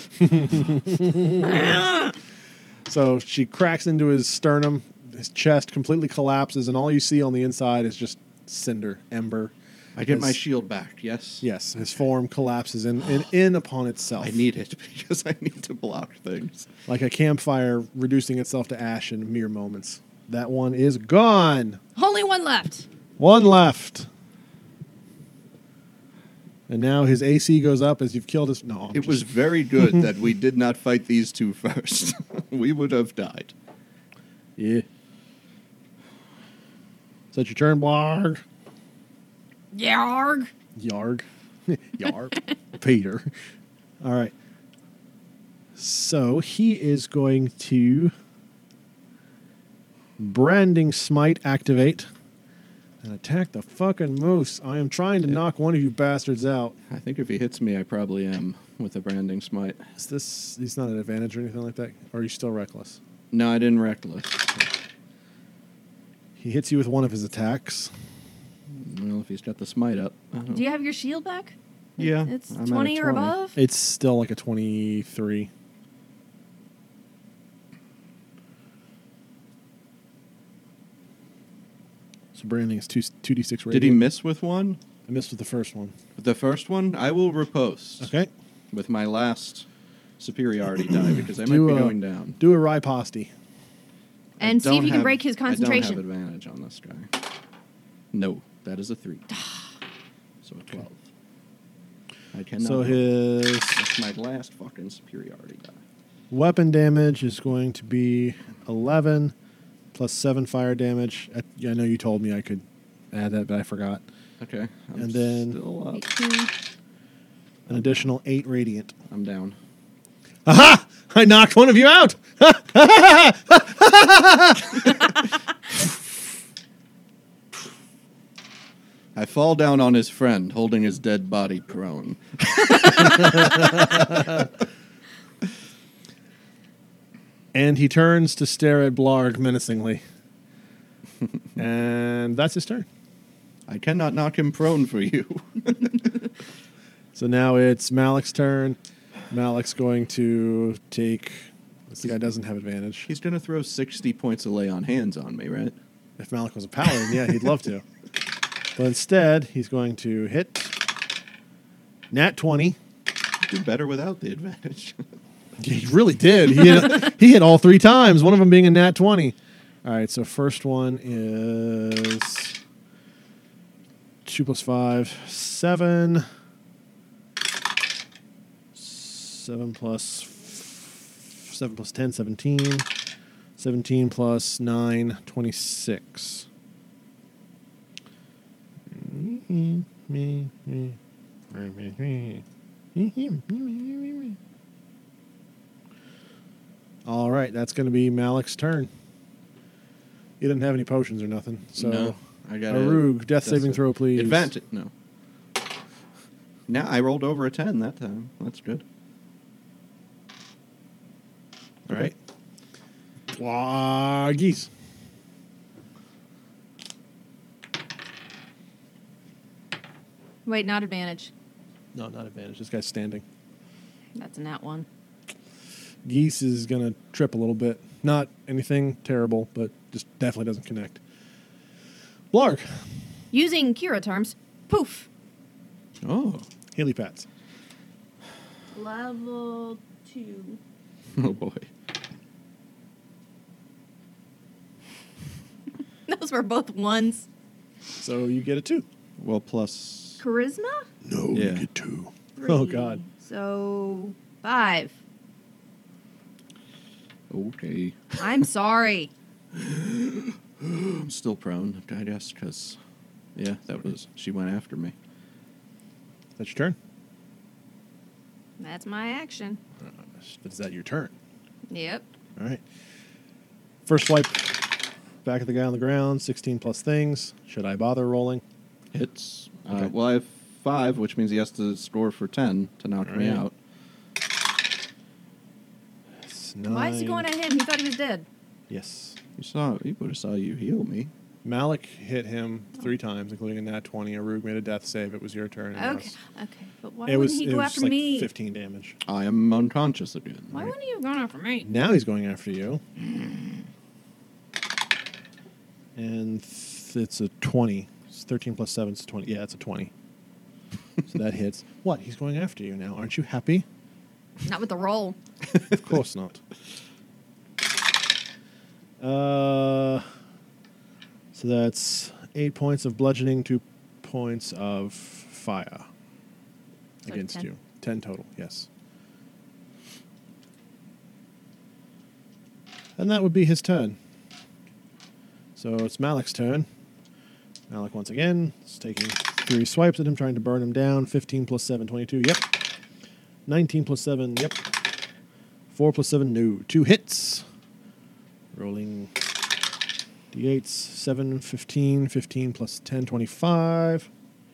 him. So she cracks into his sternum. His chest completely collapses, and all you see on the inside is just cinder, ember. I get As- my shield back, yes? Yes, his form collapses in, in, in upon itself. I need it because I need to block things. Like a campfire reducing itself to ash in mere moments. That one is gone. Only one left. One left. And now his A C goes up as you've killed his... No, I'm It was just- very good that we did not fight these two first. We would have died. Yeah. Is that your turn, Blarg? Yarg. Yarg. Yarg. Peter. All right. So he is going to Branding Smite activate and attack the fucking moose. I am trying to knock one of you bastards out. I think if he hits me, I probably am with a branding smite. Is this, he's not an advantage or anything like that? Or are you still reckless? No, I didn't reckless. He hits you with one of his attacks. Well, if he's got the smite up. I don't know. Do you have your shield back? Yeah. It's I'm at a twenty or twenty. above. It's still like a twenty-three. So branding is two two d six Did radiant. he miss with one? I missed with the first one. The first one, I will riposte Okay. with my last superiority die because I might Do be a- going down. Do a riposte. I And see if don't you can have- break his concentration. I don't have advantage on this guy. No, that is a three. So a twelve. I cannot. So his That's my last fucking superiority die. weapon damage is going to be eleven plus seven fire damage. I, yeah, I know you told me I could add that, but I forgot. Okay. I'm And then- still up. eighteen. An additional eight radiant. I'm down. Aha! I knocked one of you out! I fall down on his friend, holding his dead body prone. And he turns to stare at Blarg menacingly. And that's his turn. I cannot knock him prone for you. So now it's Malik's turn. Malik's going to take... This guy doesn't have advantage. He's going to throw sixty points of lay on hands on me, right? If Malik was a paladin, yeah, he'd love to. But instead, he's going to hit Nat twenty. Do better without the advantage. He really did. He hit, he hit all three times, one of them being a Nat twenty. All right, so first one is two plus five, seven. Seven plus f- seven plus ten, seventeen. Seventeen plus nine, twenty-six. All right, that's going to be Malik's turn. He didn't have any potions or nothing. So, no, I got Arug, death saving throw, please. Advantage. No. Now I rolled over a ten that time. That's good. All right. Floggies. Wait, not advantage. No, not advantage. This guy's standing. That's a nat one. Geese is going to trip a little bit. Not anything terrible, but just definitely doesn't connect. Blarg. Using Kira terms, poof. Oh. Healy pats. Level two. Oh boy. Those were both ones. So you get a two. Well, plus. Charisma? No, Yeah. you get two. Oh, Three. God. So, five. Okay. I'm sorry. I'm still prone, I guess, because. Yeah, that was. She went after me. That's your turn. That's my action. Is that your turn? Yep. All right. First swipe. Back at the guy on the ground. sixteen plus things. Should I bother rolling? Hits. Okay. Uh, well, I have five, which means he has to score for ten to knock me Alright. out. It's Why is he nine. going at him? He thought he was dead. Yes. You saw. He would have saw you heal me. Malik hit him three times, including a nat twenty. Arug made a death save. It was your turn. and Okay. yes. Okay. But why It wouldn't was, he it go was after like me? fifteen damage. I am unconscious again. Why wouldn't he have gone after me? Now he's going after you. And th- it's a twenty. It's thirteen plus seven is twenty. Yeah, it's a twenty. So that hits. What? He's going after you now. Aren't you happy? Not with the roll. Of course not. Uh, so that's eight points of bludgeoning, two points of fire So against ten. you. Ten total, yes. And that would be his turn. So it's Malik's turn. Malik once again is taking three swipes at him, trying to burn him down. fifteen plus seven, twenty-two. Yep. nineteen plus seven. Yep. four plus seven. No. Two hits. Rolling d eights. seven, fifteen. fifteen plus ten, twenty-five.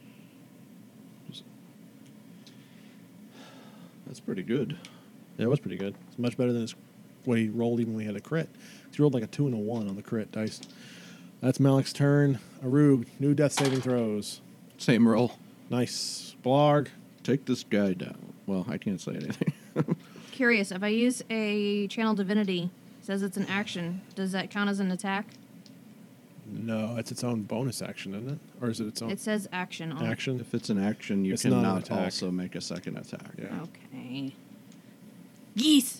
That's pretty good. Yeah, it was pretty good. It's much better than his, what he rolled even when he had a crit. He rolled like a two and a one on the crit dice. That's Malik's turn. Arug, new death saving throws. Same roll. Nice. Blarg. Take this guy down. Well, I can't say anything. Curious, if I use a channel divinity, says it's an action, does that count as an attack? No, it's its own bonus action, isn't it? Or is it its own It says action on action? If it's an action, you It's not an cannot attack. also make a second attack. Yeah. it. Okay. Geese.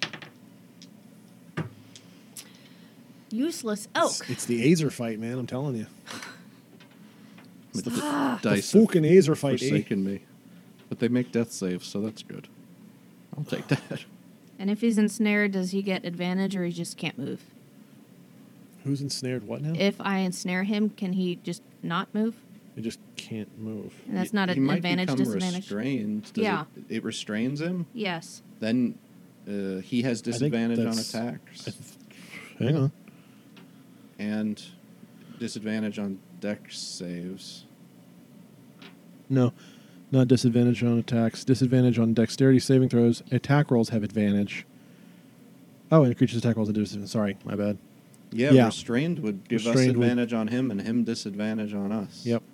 Useless oak. It's, it's the Azer fight, man. I'm telling you. But the The dice have fucking Azer fight, eh? forsaken me. But they make death saves, so that's good. I'll take that. And if he's ensnared, does he get advantage or he just can't move? Who's ensnared what now? If I ensnare him, can he just not move? He just can't move. And that's He- not he an might advantage, become disadvantage? restrained. Does Yeah. It, it restrains him. Yes. Then uh, he has think disadvantage on that's- attacks. Hang on. And disadvantage on dex saves. No, not disadvantage on attacks. Disadvantage on dexterity saving throws. Attack rolls have advantage. Oh, and creature's attack rolls have disadvantage. Sorry, my bad. Yeah, Yeah. restrained would give us Restrained would- advantage on him and him disadvantage on us. Yep.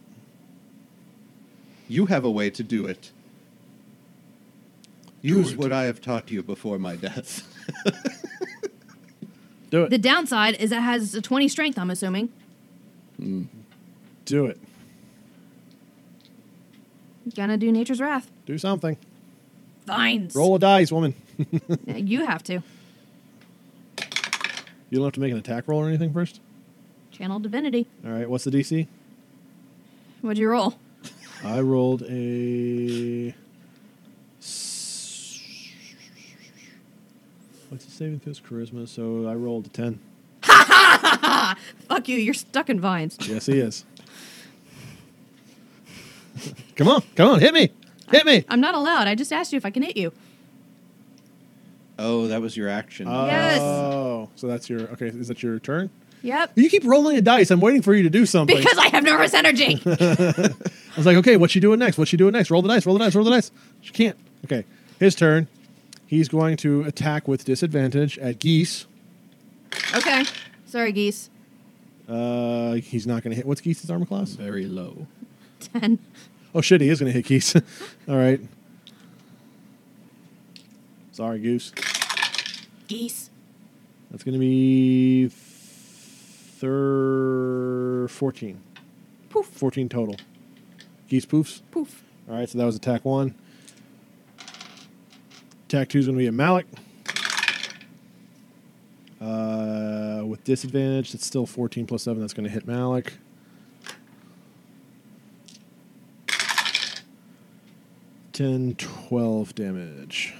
You have a way to do it. Use it. what I have taught you before my death. Do it. The downside is it has a twenty strength, I'm assuming. Do it. Gonna do Nature's Wrath. Do something. Fines. Roll a dice, woman. You have to. You don't have to make an attack roll or anything first? Channel divinity. All right, what's the D C? What'd you roll? I rolled a. s- What's the saving throws? Charisma. So I rolled a ten. Fuck you, you're stuck in vines. Yes, he is. Come on, come on, hit me, hit me. I'm not allowed. I just asked you if I can hit you. Oh, that was your action. Yes. Oh, so that's your okay. Is that your turn? Yep. You keep rolling a dice. I'm waiting for you to do something. Because I have nervous energy. I was like, okay, what's she doing next? What's she doing next? Roll the dice. Roll the dice. Roll the dice. She can't. Okay, his turn. He's going to attack with disadvantage at Geese. Okay. Sorry, geese. Uh, he's not going to hit. What's Geese's armor class? Very low. Ten. Oh shit, he is going to hit Geese. All right. Sorry, Goose. Geese. That's going to be thir- fourteen. Poof. fourteen total. Geese poofs. Poof. All right, so that was attack one. Attack two is going to be a Malik. Uh, with disadvantage, it's still fourteen plus seven. That's going to hit Malik. ten, twelve damage.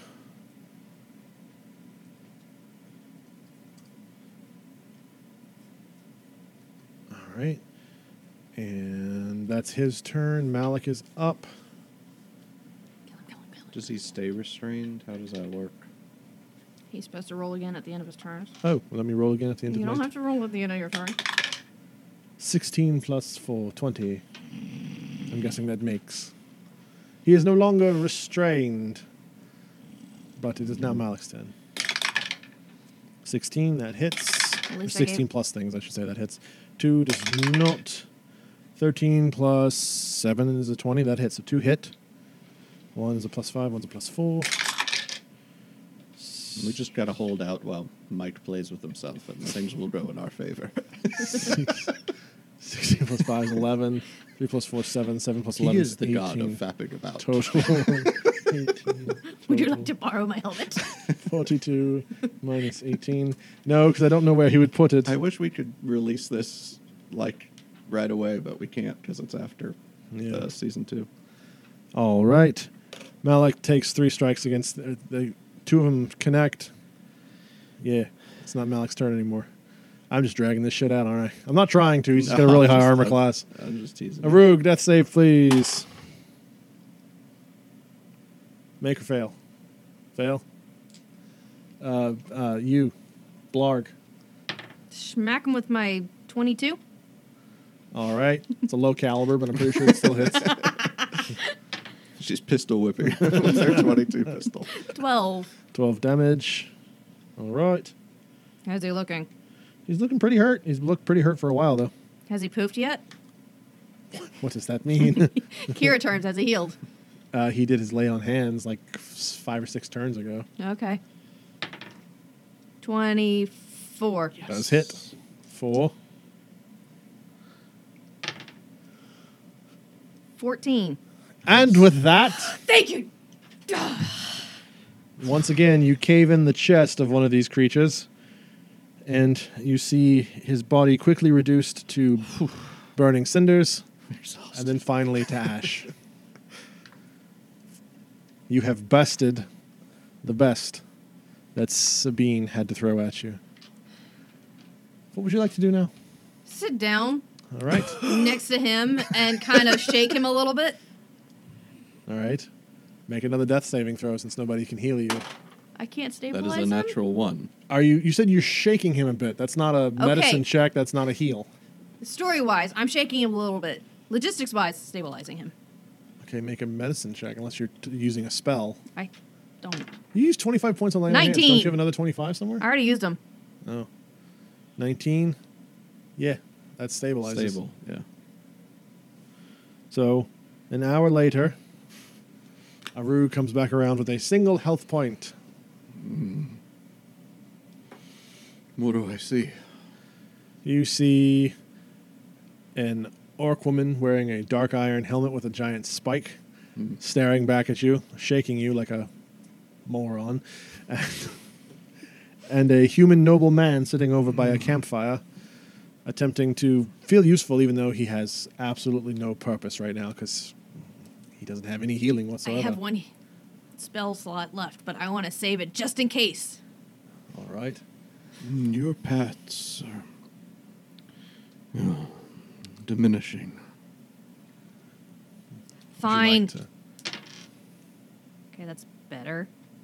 All right. And that's his turn. Malik is up. Kill him, kill him, kill him. Does he stay restrained? How does that work? He's supposed to roll again at the end of his turn. Oh, let me roll again at the end You of don't my have to roll at the end of your turn. sixteen plus four, twenty. I'm guessing that makes. He is no longer restrained. But it is now Malik's turn. sixteen, that hits. At Or least I sixteen gave- plus things, I should say, that hits. two does not. thirteen plus seven is a twenty, that hits. So two hit. One is a plus five, one's a plus four. We just got to hold out while Mike plays with himself, and things will go in our favor. sixteen plus five is eleven. three plus four is seven. seven plus He eleven is the god of eighteen. fapping about. Total. eighteen. Would you Total. like to borrow my helmet? forty-two minus eighteen. No, because I don't know where he would put it. I wish we could release this like right away, but we can't because it's after Yeah. uh, season two. All right. Malak takes three strikes against the, the two of them connect. Yeah, it's not Malak's turn anymore. I'm just dragging this shit out, aren't I? I'm not trying to. He's just got a No, really I'm high just- armor I'm- class. I'm just teasing. Arug, death save, please. Make or fail. Fail. Uh, uh, you, Blarg. Smack him with my twenty-two. All right. It's a low caliber, but I'm pretty sure it still hits. She's pistol whipping with her twenty-two pistol. twelve. twelve damage. All right. How's he looking? He's looking pretty hurt. He's looked pretty hurt for a while, though. Has he poofed yet? What does that mean? Kira turns. Has he healed? uh, he did his lay on hands like f- five or six turns ago. Okay. twenty-four. Does hit. Four. fourteen. And with that, Thank you. once again, you cave in the chest of one of these creatures, and you see his body quickly reduced to burning cinders, and then finally to ash. You have bested the best that Sabine had to throw at you. What would you like to do now? Sit down All right. next to him and kind of shake him a little bit. All right. Make another death saving throw since nobody can heal you. I can't That stabilize is a him. natural one. Are you? You said you're shaking him a bit. That's not a medicine check. That's not a heal. Story-wise, I'm shaking him a little bit. Logistics-wise, stabilizing him. Okay, make a medicine check unless you're t- using a spell. I don't. You use twenty-five points on lay on hands. Don't nineteen. you have another twenty-five somewhere? I already used them. Oh. nineteen. Yeah, that stabilizes. Stable, yeah. So, an hour later, Aru comes back around with a single health point. What do I see? You see an orc woman wearing a dark iron helmet with a giant spike, Mm. staring back at you, shaking you like a moron, and a human noble man sitting over by a campfire, attempting to feel useful even though he has absolutely no purpose right now because he doesn't have any healing whatsoever. I have one spell slot left, but I want to save it just in case. All right. Mm, Your pets are you know, diminishing. Would you Fine. like to- Okay, that's better.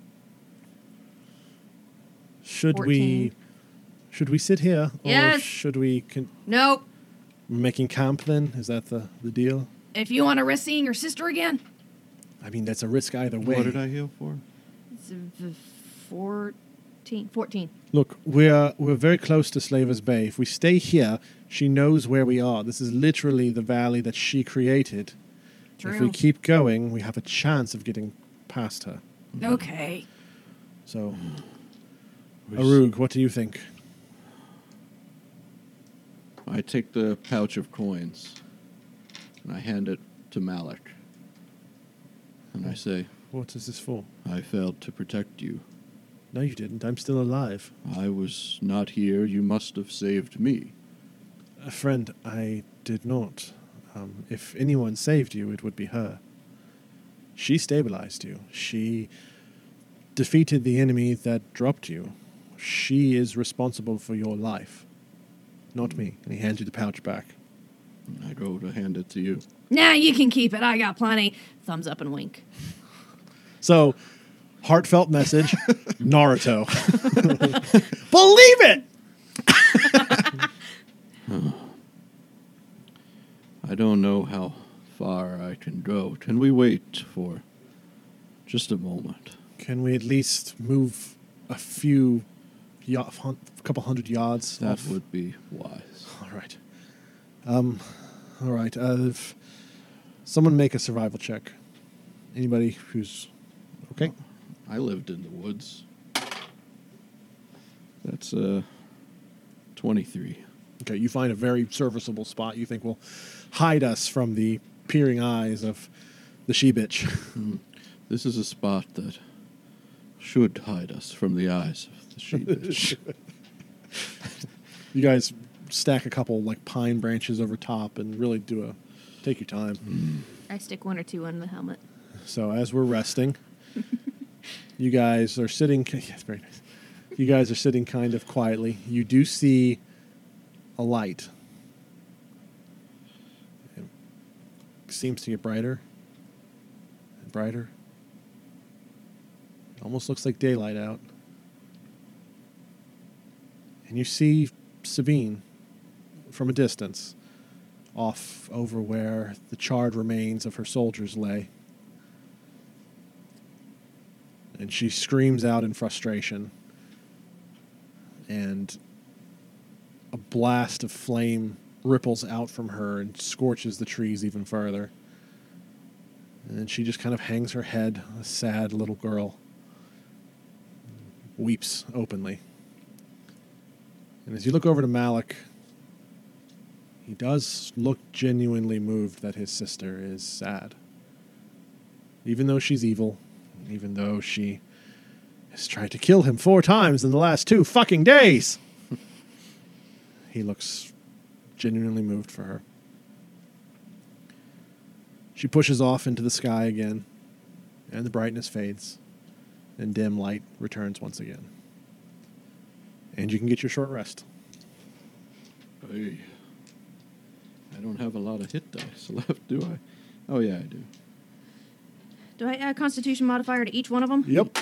Should we? fourteen. Should we sit here, or Yes. should we? Con- Nope. making camp then? Is that the the deal? If you want to risk seeing your sister again, I mean, that's a risk either way. What did I heal for? it's a v- fourteen. fourteen. Look, we're we're very close to Slaver's Bay. If we stay here, she knows where we are. This is literally the valley that she created. If we True. keep going, we have a chance of getting past her. Okay. So, Which- Arug, what do you think? I take the pouch of coins and I hand it to Malik. And I say, What is this for? I failed to protect you. No, you didn't. I'm still alive. I was not here. You must have saved me. A friend, I did not. Um, if anyone saved you, it would be her. She stabilized you. She defeated the enemy that dropped you. She is responsible for your life, not me. And he hands you the pouch back. I go to hand it to you. Nah, you can keep it. I got plenty. Thumbs up and wink. So, heartfelt message, Naruto. Believe it! I don't know how far I can go. Can we wait for just a moment? Can we at least move a few, ya- hun- couple hundred yards? That off? would be wise. All right. Um, all right. Uh, if someone make a survival check. Anybody who's okay? I lived in the woods. That's uh, twenty-three. Okay, you find a very serviceable spot you think will hide us from the peering eyes of the she-bitch. This is a spot that should hide us from the eyes of the she-bitch. You guys stack a couple like pine branches over top and really do a take your time. I stick one or two on the helmet. So as we're resting, you guys are sitting. Yes, very nice. You guys are sitting kind of quietly. You do see a light. It seems to get brighter and brighter. It almost looks like daylight out. And you see Sabine from a distance, off over where the charred remains of her soldiers lay. And she screams out in frustration. And a blast of flame ripples out from her and scorches the trees even further. And then she just kind of hangs her head, a sad little girl. Weeps openly. And as you look over to Malik, he does look genuinely moved that his sister is sad. Even though she's evil, even though she has tried to kill him four times in the last two fucking days, he looks genuinely moved for her. She pushes off into the sky again, and the brightness fades, and dim light returns once again. And you can get your short rest. Hey. I don't have a lot of hit dice left, do I? Oh, yeah, I do. Do I add a Constitution modifier to each one of them? Yep.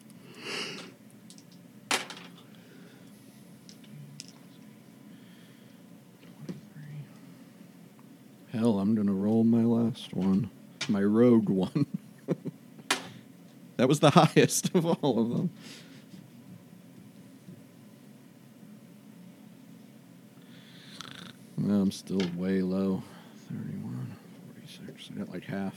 Hell, I'm going to roll my last one. My rogue one. That was the highest of all of them. Well, I'm still way low. thirty-one, forty-six. I got like half.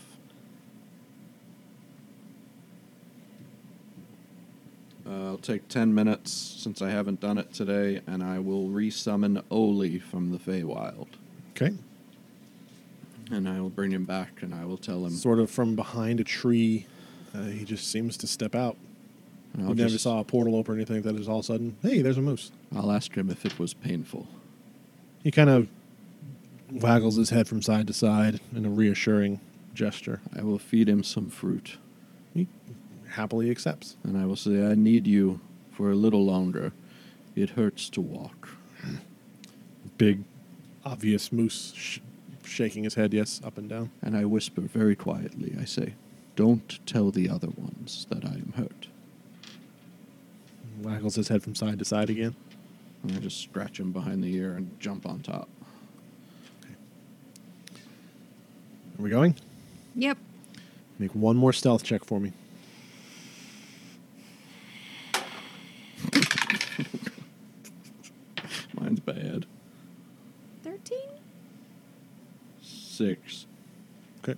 Uh, I'll take ten minutes since I haven't done it today, and I will resummon Oli from the Feywild. Okay. And I will bring him back, and I will tell him. Sort of from behind a tree, uh, he just seems to step out. and You I'll never just- saw a portal open or anything like that. Is all of a sudden, hey, there's a moose. I'll ask him if it was painful. He kind of waggles his head from side to side in a reassuring gesture. I will feed him some fruit, He happily accepts. and I will say, I need you for a little longer. It hurts to walk. Big, obvious moose sh- shaking his head, yes, up and down. And I whisper very quietly, I say, don't tell the other ones that I am hurt. Waggles his head from side to side again. And I just scratch him behind the ear and jump on top. Are we going? Yep. Make one more stealth check for me. Mine's bad. thirteen? Six. Okay.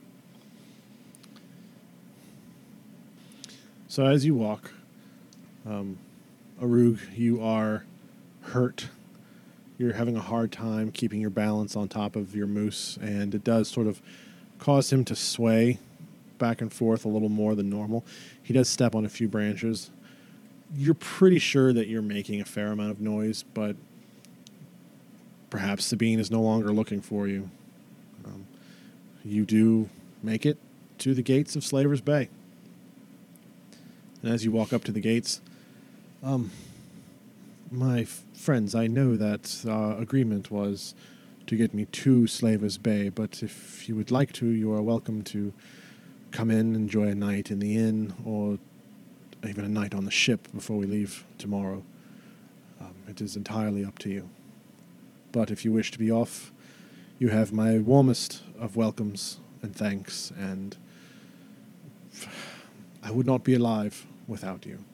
So as you walk, um, Arug, you are hurt. You're having a hard time keeping your balance on top of your moose, and it does sort of cause him to sway back and forth a little more than normal. He does step on a few branches. You're pretty sure that you're making a fair amount of noise, but perhaps Sabine is no longer looking for you. Um, you do make it to the gates of Slaver's Bay. And as you walk up to the gates, um, my f- friends, I know that uh, agreement was to get me to Slaver's Bay, but if you would like to, you are welcome to come in, enjoy a night in the inn, or even a night on the ship before we leave tomorrow. Um, it is entirely up to you. But if you wish to be off, you have my warmest of welcomes and thanks, and I would not be alive without you.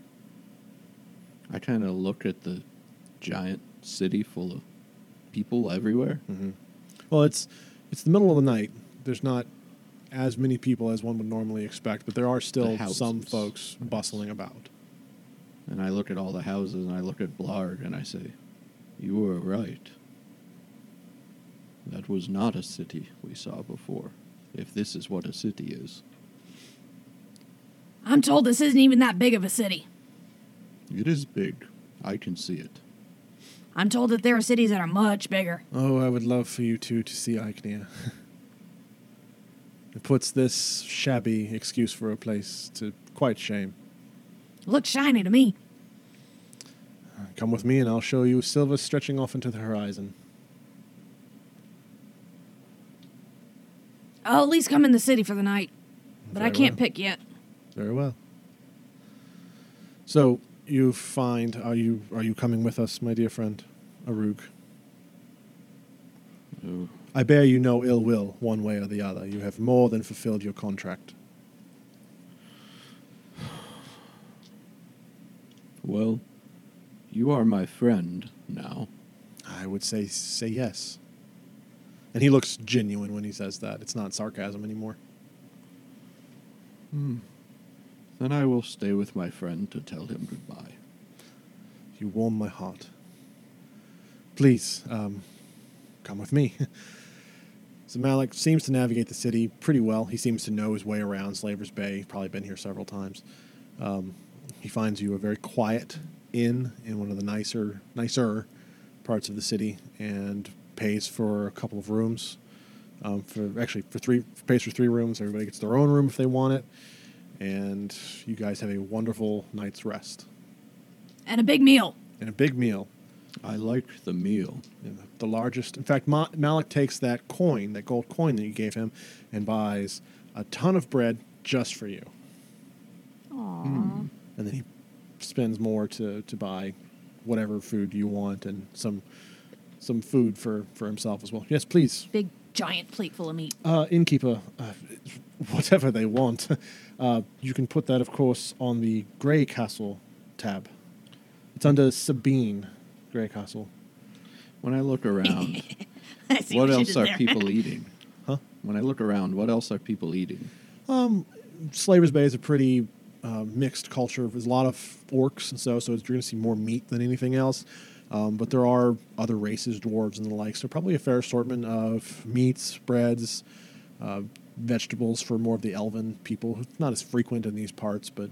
I kind of look at the giant city full of people everywhere. Mm-hmm. Well, it's it's the middle of the night. There's not as many people as one would normally expect, but there are still The some houses. folks bustling about. And I look at all the houses, and I look at Blarg, and I say, You were right. That was not a city we saw before, if this is what a city is. I'm told this isn't even that big of a city. It is big. I can see it. I'm told that there are cities that are much bigger. Oh, I would love for you two to see Eichner. It puts this shabby excuse for a place to quite shame. Looks shiny to me. Come with me and I'll show you silver stretching off into the horizon. I'll at least come in the city for the night. But I Very can't well. pick yet. Very well. So you find are you are you coming with us, my dear friend, Arug? Oh, I bear you no ill will, one way or the other. You have more than fulfilled your contract. well, you are my friend now. I would say say yes. And he looks genuine when he says that. It's not sarcasm anymore. Hmm. Then I will stay with my friend to tell him goodbye. You warm my heart. Please, um, come with me. So Malik seems to navigate the city pretty well. He seems to know his way around Slaver's Bay. He's probably been here several times. Um, he finds you a very quiet inn in one of the nicer, nicer parts of the city, and pays for a couple of rooms. Um, for actually for three pays for three rooms. Everybody gets their own room if they want it, and you guys have a wonderful night's rest And a big meal. and a big meal. I like the meal. You know, the largest. In fact, Ma- Malik takes that coin, that gold coin that you gave him, and buys a ton of bread just for you. Aww. And then he spends more to, to buy whatever food you want and some some food for, for himself as well. Yes, please. Big giant plate full of meat. Uh, innkeeper, uh, whatever they want. Uh, you can put that, of course, on the Grey Castle tab. It's under Sabine Grey Castle. When I look around, I see what you else did are there. people eating? Huh? When I look around, what else are people eating? Um, Slaver's Bay is a pretty uh, mixed culture. There's a lot of orcs and so, so you're going to see more meat than anything else. Um, but there are other races, dwarves and the like, so probably a fair assortment of meats, breads, uh, vegetables for more of the elven people. It's not as frequent in these parts, but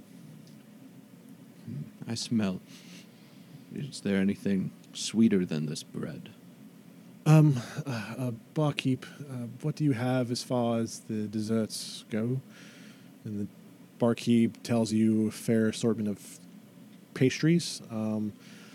I smell. Is there anything sweeter than this bread? um, uh, uh, barkeep, uh, what do you have as far as the desserts go? And the barkeep tells you a fair assortment of pastries. Um,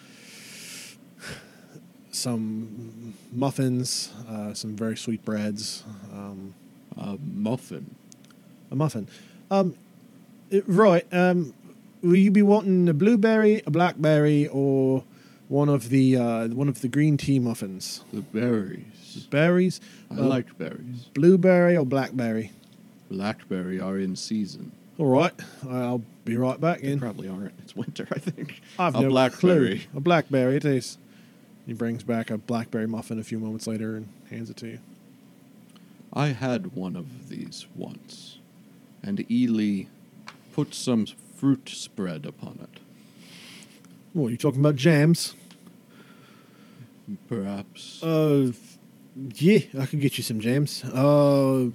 some muffins, uh, some very sweet breads, um, A muffin. a muffin. Um, uh, right. Um, will you be wanting a blueberry, a blackberry, or one of the uh, one of the green tea muffins? The berries. Berries. I uh, like berries. blueberry or blackberry. Blackberry are in season. All right. I'll be right back They in. probably aren't. It's winter, I think. I've a no blackberry. clue. A blackberry it is. He brings back a blackberry muffin a few moments later and hands it to you. I had one of these once, and Ely put some fruit spread upon it. What, you talking about jams? Perhaps. Uh, yeah, I can get you some jams. Uh,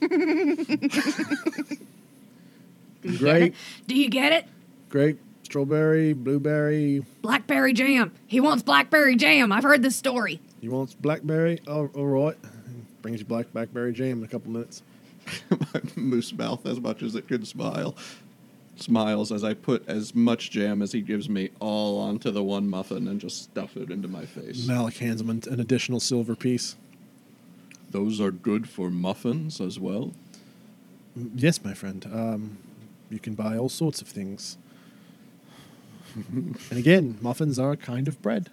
Do you get grape, it? Do you get it? grape, strawberry, blueberry. Blackberry jam. He wants blackberry jam. I've heard this story. You want blackberry? Oh, all right. Brings you black blackberry jam in a couple minutes. My moose mouth, as much as it could smile, smiles as I put as much jam as he gives me all onto the one muffin and just stuff it into my face. Malik hands him an, an additional silver piece. Those are good for muffins as well. Yes, my friend. Um, you can buy all sorts of things. And again, muffins are a kind of bread.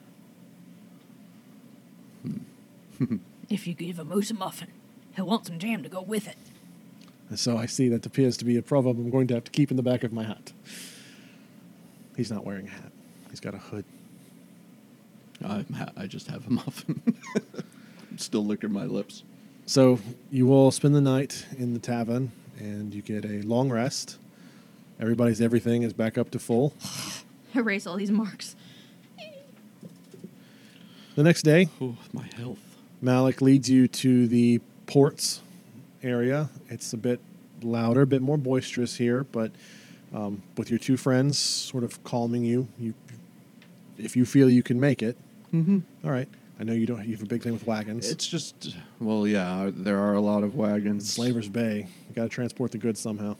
If you give a moose a muffin, he'll want some jam to go with it. And so I see that appears to be a proverb I'm going to have to keep in the back of my hat. He's not wearing a hat. He's got a hood. I'm ha- I just have a muffin. I'm still licking my lips. So you all spend the night in the tavern, and you get a long rest. Everybody's everything is back up to full. Erase all these marks. The next day, Oh, my health. Malik leads you to the ports area. It's a bit louder, a bit more boisterous here, but um, with your two friends sort of calming you, you, if you feel you can make it, Mm-hmm. all right. I know you don't. You have a big thing with wagons. It's just, well, yeah, there are a lot of wagons. Slaver's Bay. You got to transport the goods somehow.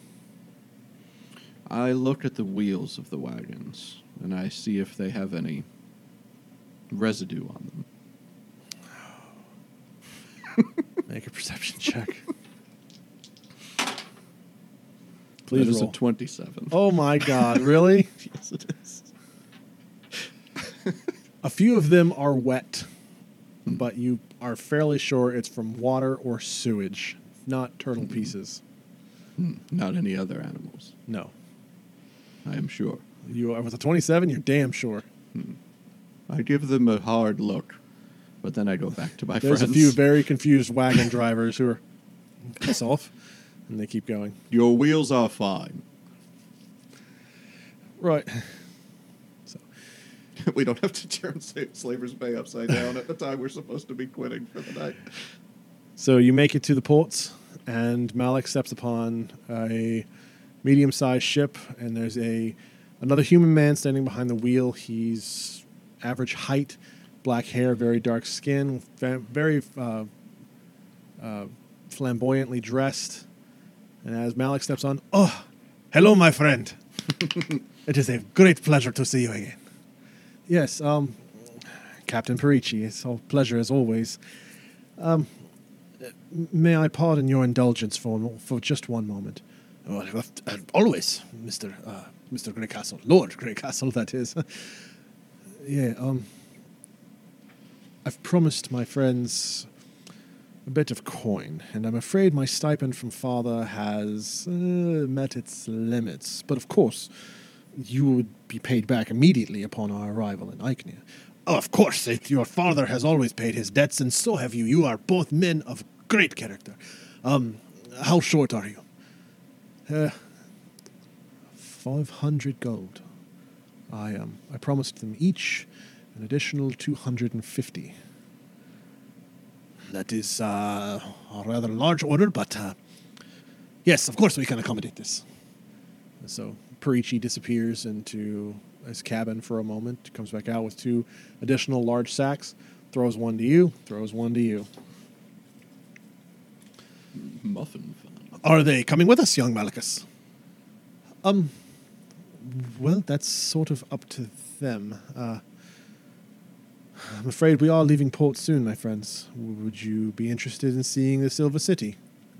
I look at the wheels of the wagons, and I see if they have any residue on them. Make a perception check. Please That is roll. a twenty-seven. Oh my God! Really? Yes, it is. A few of them are wet, but you are fairly sure it's from water or sewage, not turtle pieces. Hmm, Not any other animals, No. I am sure. You are with a twenty-seven. You're damn sure. I give them a hard look, but then I go back to my There's friends. a few very confused wagon drivers who are piss off, and they keep going. Your wheels are fine. Right. So We don't have to turn Sa- Slaver's Bay upside down at the time we're supposed to be quitting for the night. So you make it to the ports, and Malik steps upon a medium-sized ship, and there's a another human man standing behind the wheel. He's average height, black hair, very dark skin, fa- very uh, uh, flamboyantly dressed. And as Malik steps on, oh, hello, my friend. It is a great pleasure to see you again. Yes, um, Captain Perici, it's a pleasure as always. Um, may I pardon your indulgence for for just one moment? Well, uh, always, Mister Uh, Mister Greycastle, Lord Greycastle, that is. yeah. Um. I've promised my friends a bit of coin, and I'm afraid my stipend from father has uh, met its limits. But of course, you would be paid back immediately upon our arrival in Eichner. Oh, of course, it, your father has always paid his debts, and so have you. You are both men of great character. Um, how short are you? Uh, five hundred gold. I um, I promised them each an additional two hundred and fifty. That is uh, a rather large order, but uh, yes, of course we can accommodate this. So Perici disappears into his cabin for a moment, comes back out with two additional large sacks, throws one to you, throws one to you. Muffin fun. Are they coming with us, young Malicus? Um, well, that's sort of up to them. Uh, I'm afraid we are leaving port soon, my friends. W- Would you be interested in seeing the Silver City?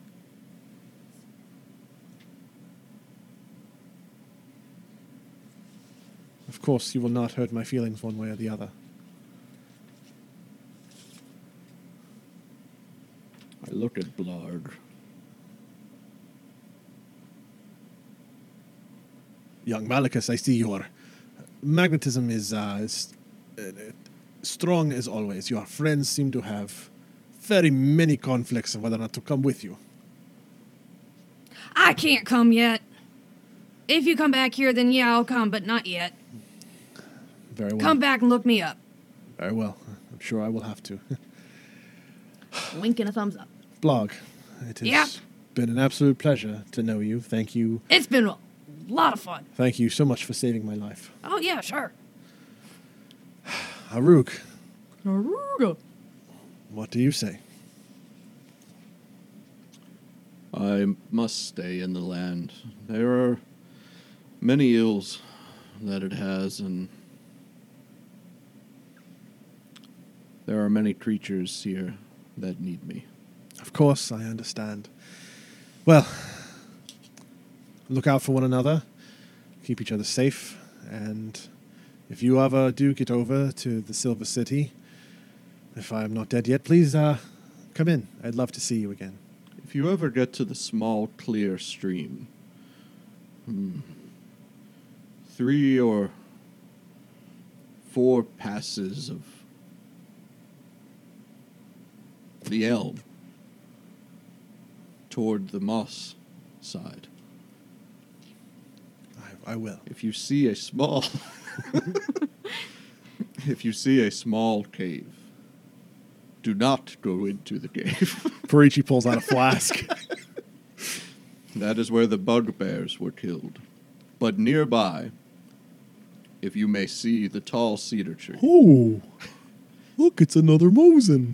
Of course, you will not hurt my feelings one way or the other. I look at Blarg. Young Malicus, I see your magnetism is, uh, is uh, strong as always. Your friends seem to have very many conflicts on whether or not to come with you. I can't come yet. If you come back here, then yeah, I'll come, but not yet. Very well. Come back and look me up. Very well. I'm sure I will have to. Wink and a thumbs up. Blog, it has Yep. been an absolute pleasure to know you. Thank you. It's been a lot of fun. Thank you so much for saving my life. Oh, yeah, sure. Haruk, Aruga. what do you say? I must stay in the land. There are many ills that it has, and there are many creatures here that need me. Of course, I understand. Well, look out for one another, keep each other safe, and if you ever do get over to the Silver City, if I am not dead yet, please uh, come in. I'd love to see you again. If you ever get to the small, clear stream, hmm, three or four passes of the elm toward the moss side. I, I will. If you see a small, if you see a small cave Do not go into the cave. Perici pulls out a flask. That is where the bugbears were killed. But nearby, if you may see the tall cedar tree. Oh, look, it's another Mosin.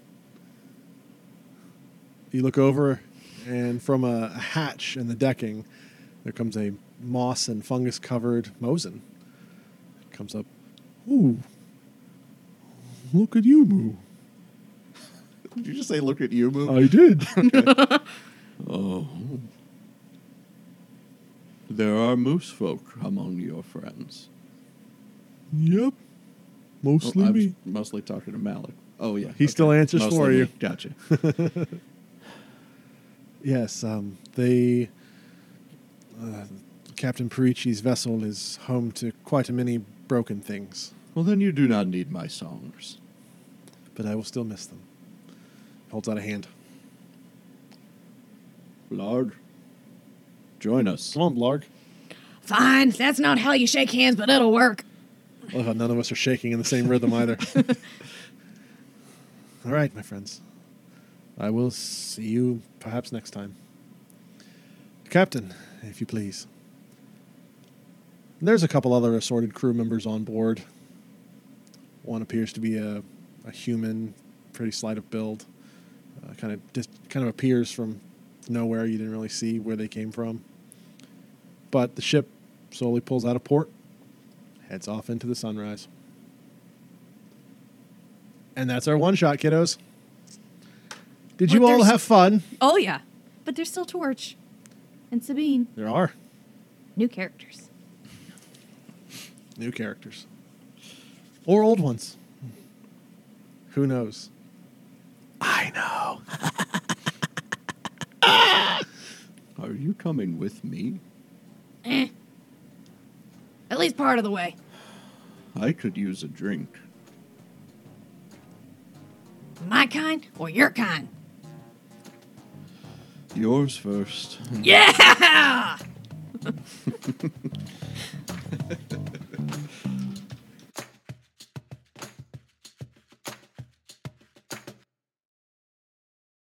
You look over, and from a hatch in the decking, there comes a moss and fungus covered Mosin. Comes up. Ooh, look at you, Moo. Did you just say, look at you, Moo? I did. Okay. Oh. There are moose folk among your friends. Yep. Mostly Oh, I was me. mostly talking to Malik. Oh, yeah. He still answers Mostly for me. you. Gotcha. Yes, um, they. Uh, Captain Parici's vessel is home to quite a many broken things, Well, then you do not need my songs. but I will still miss them. Holds out a hand. Blarg, join us. Come on, Blarg. Fine, that's not how you shake hands, but it'll work. I love how none of us are shaking in the same rhythm either. All right, my friends. I will see you perhaps next time. Captain, if you please. There's a couple other assorted crew members on board. One appears to be a, a human, pretty slight of build. Uh, kind of dis- kind of appears from nowhere. You didn't really see where they came from. But the ship slowly pulls out of port, heads off into the sunrise. And that's our one shot, kiddos. Did you But all there's- have fun? Oh, yeah. But there's still Torch and Sabine. There are New characters. new characters. Or old ones. Who knows? I know. Are you coming with me? Eh. At least part of the way. I could use a drink. My kind or your kind? Yours first. Yeah!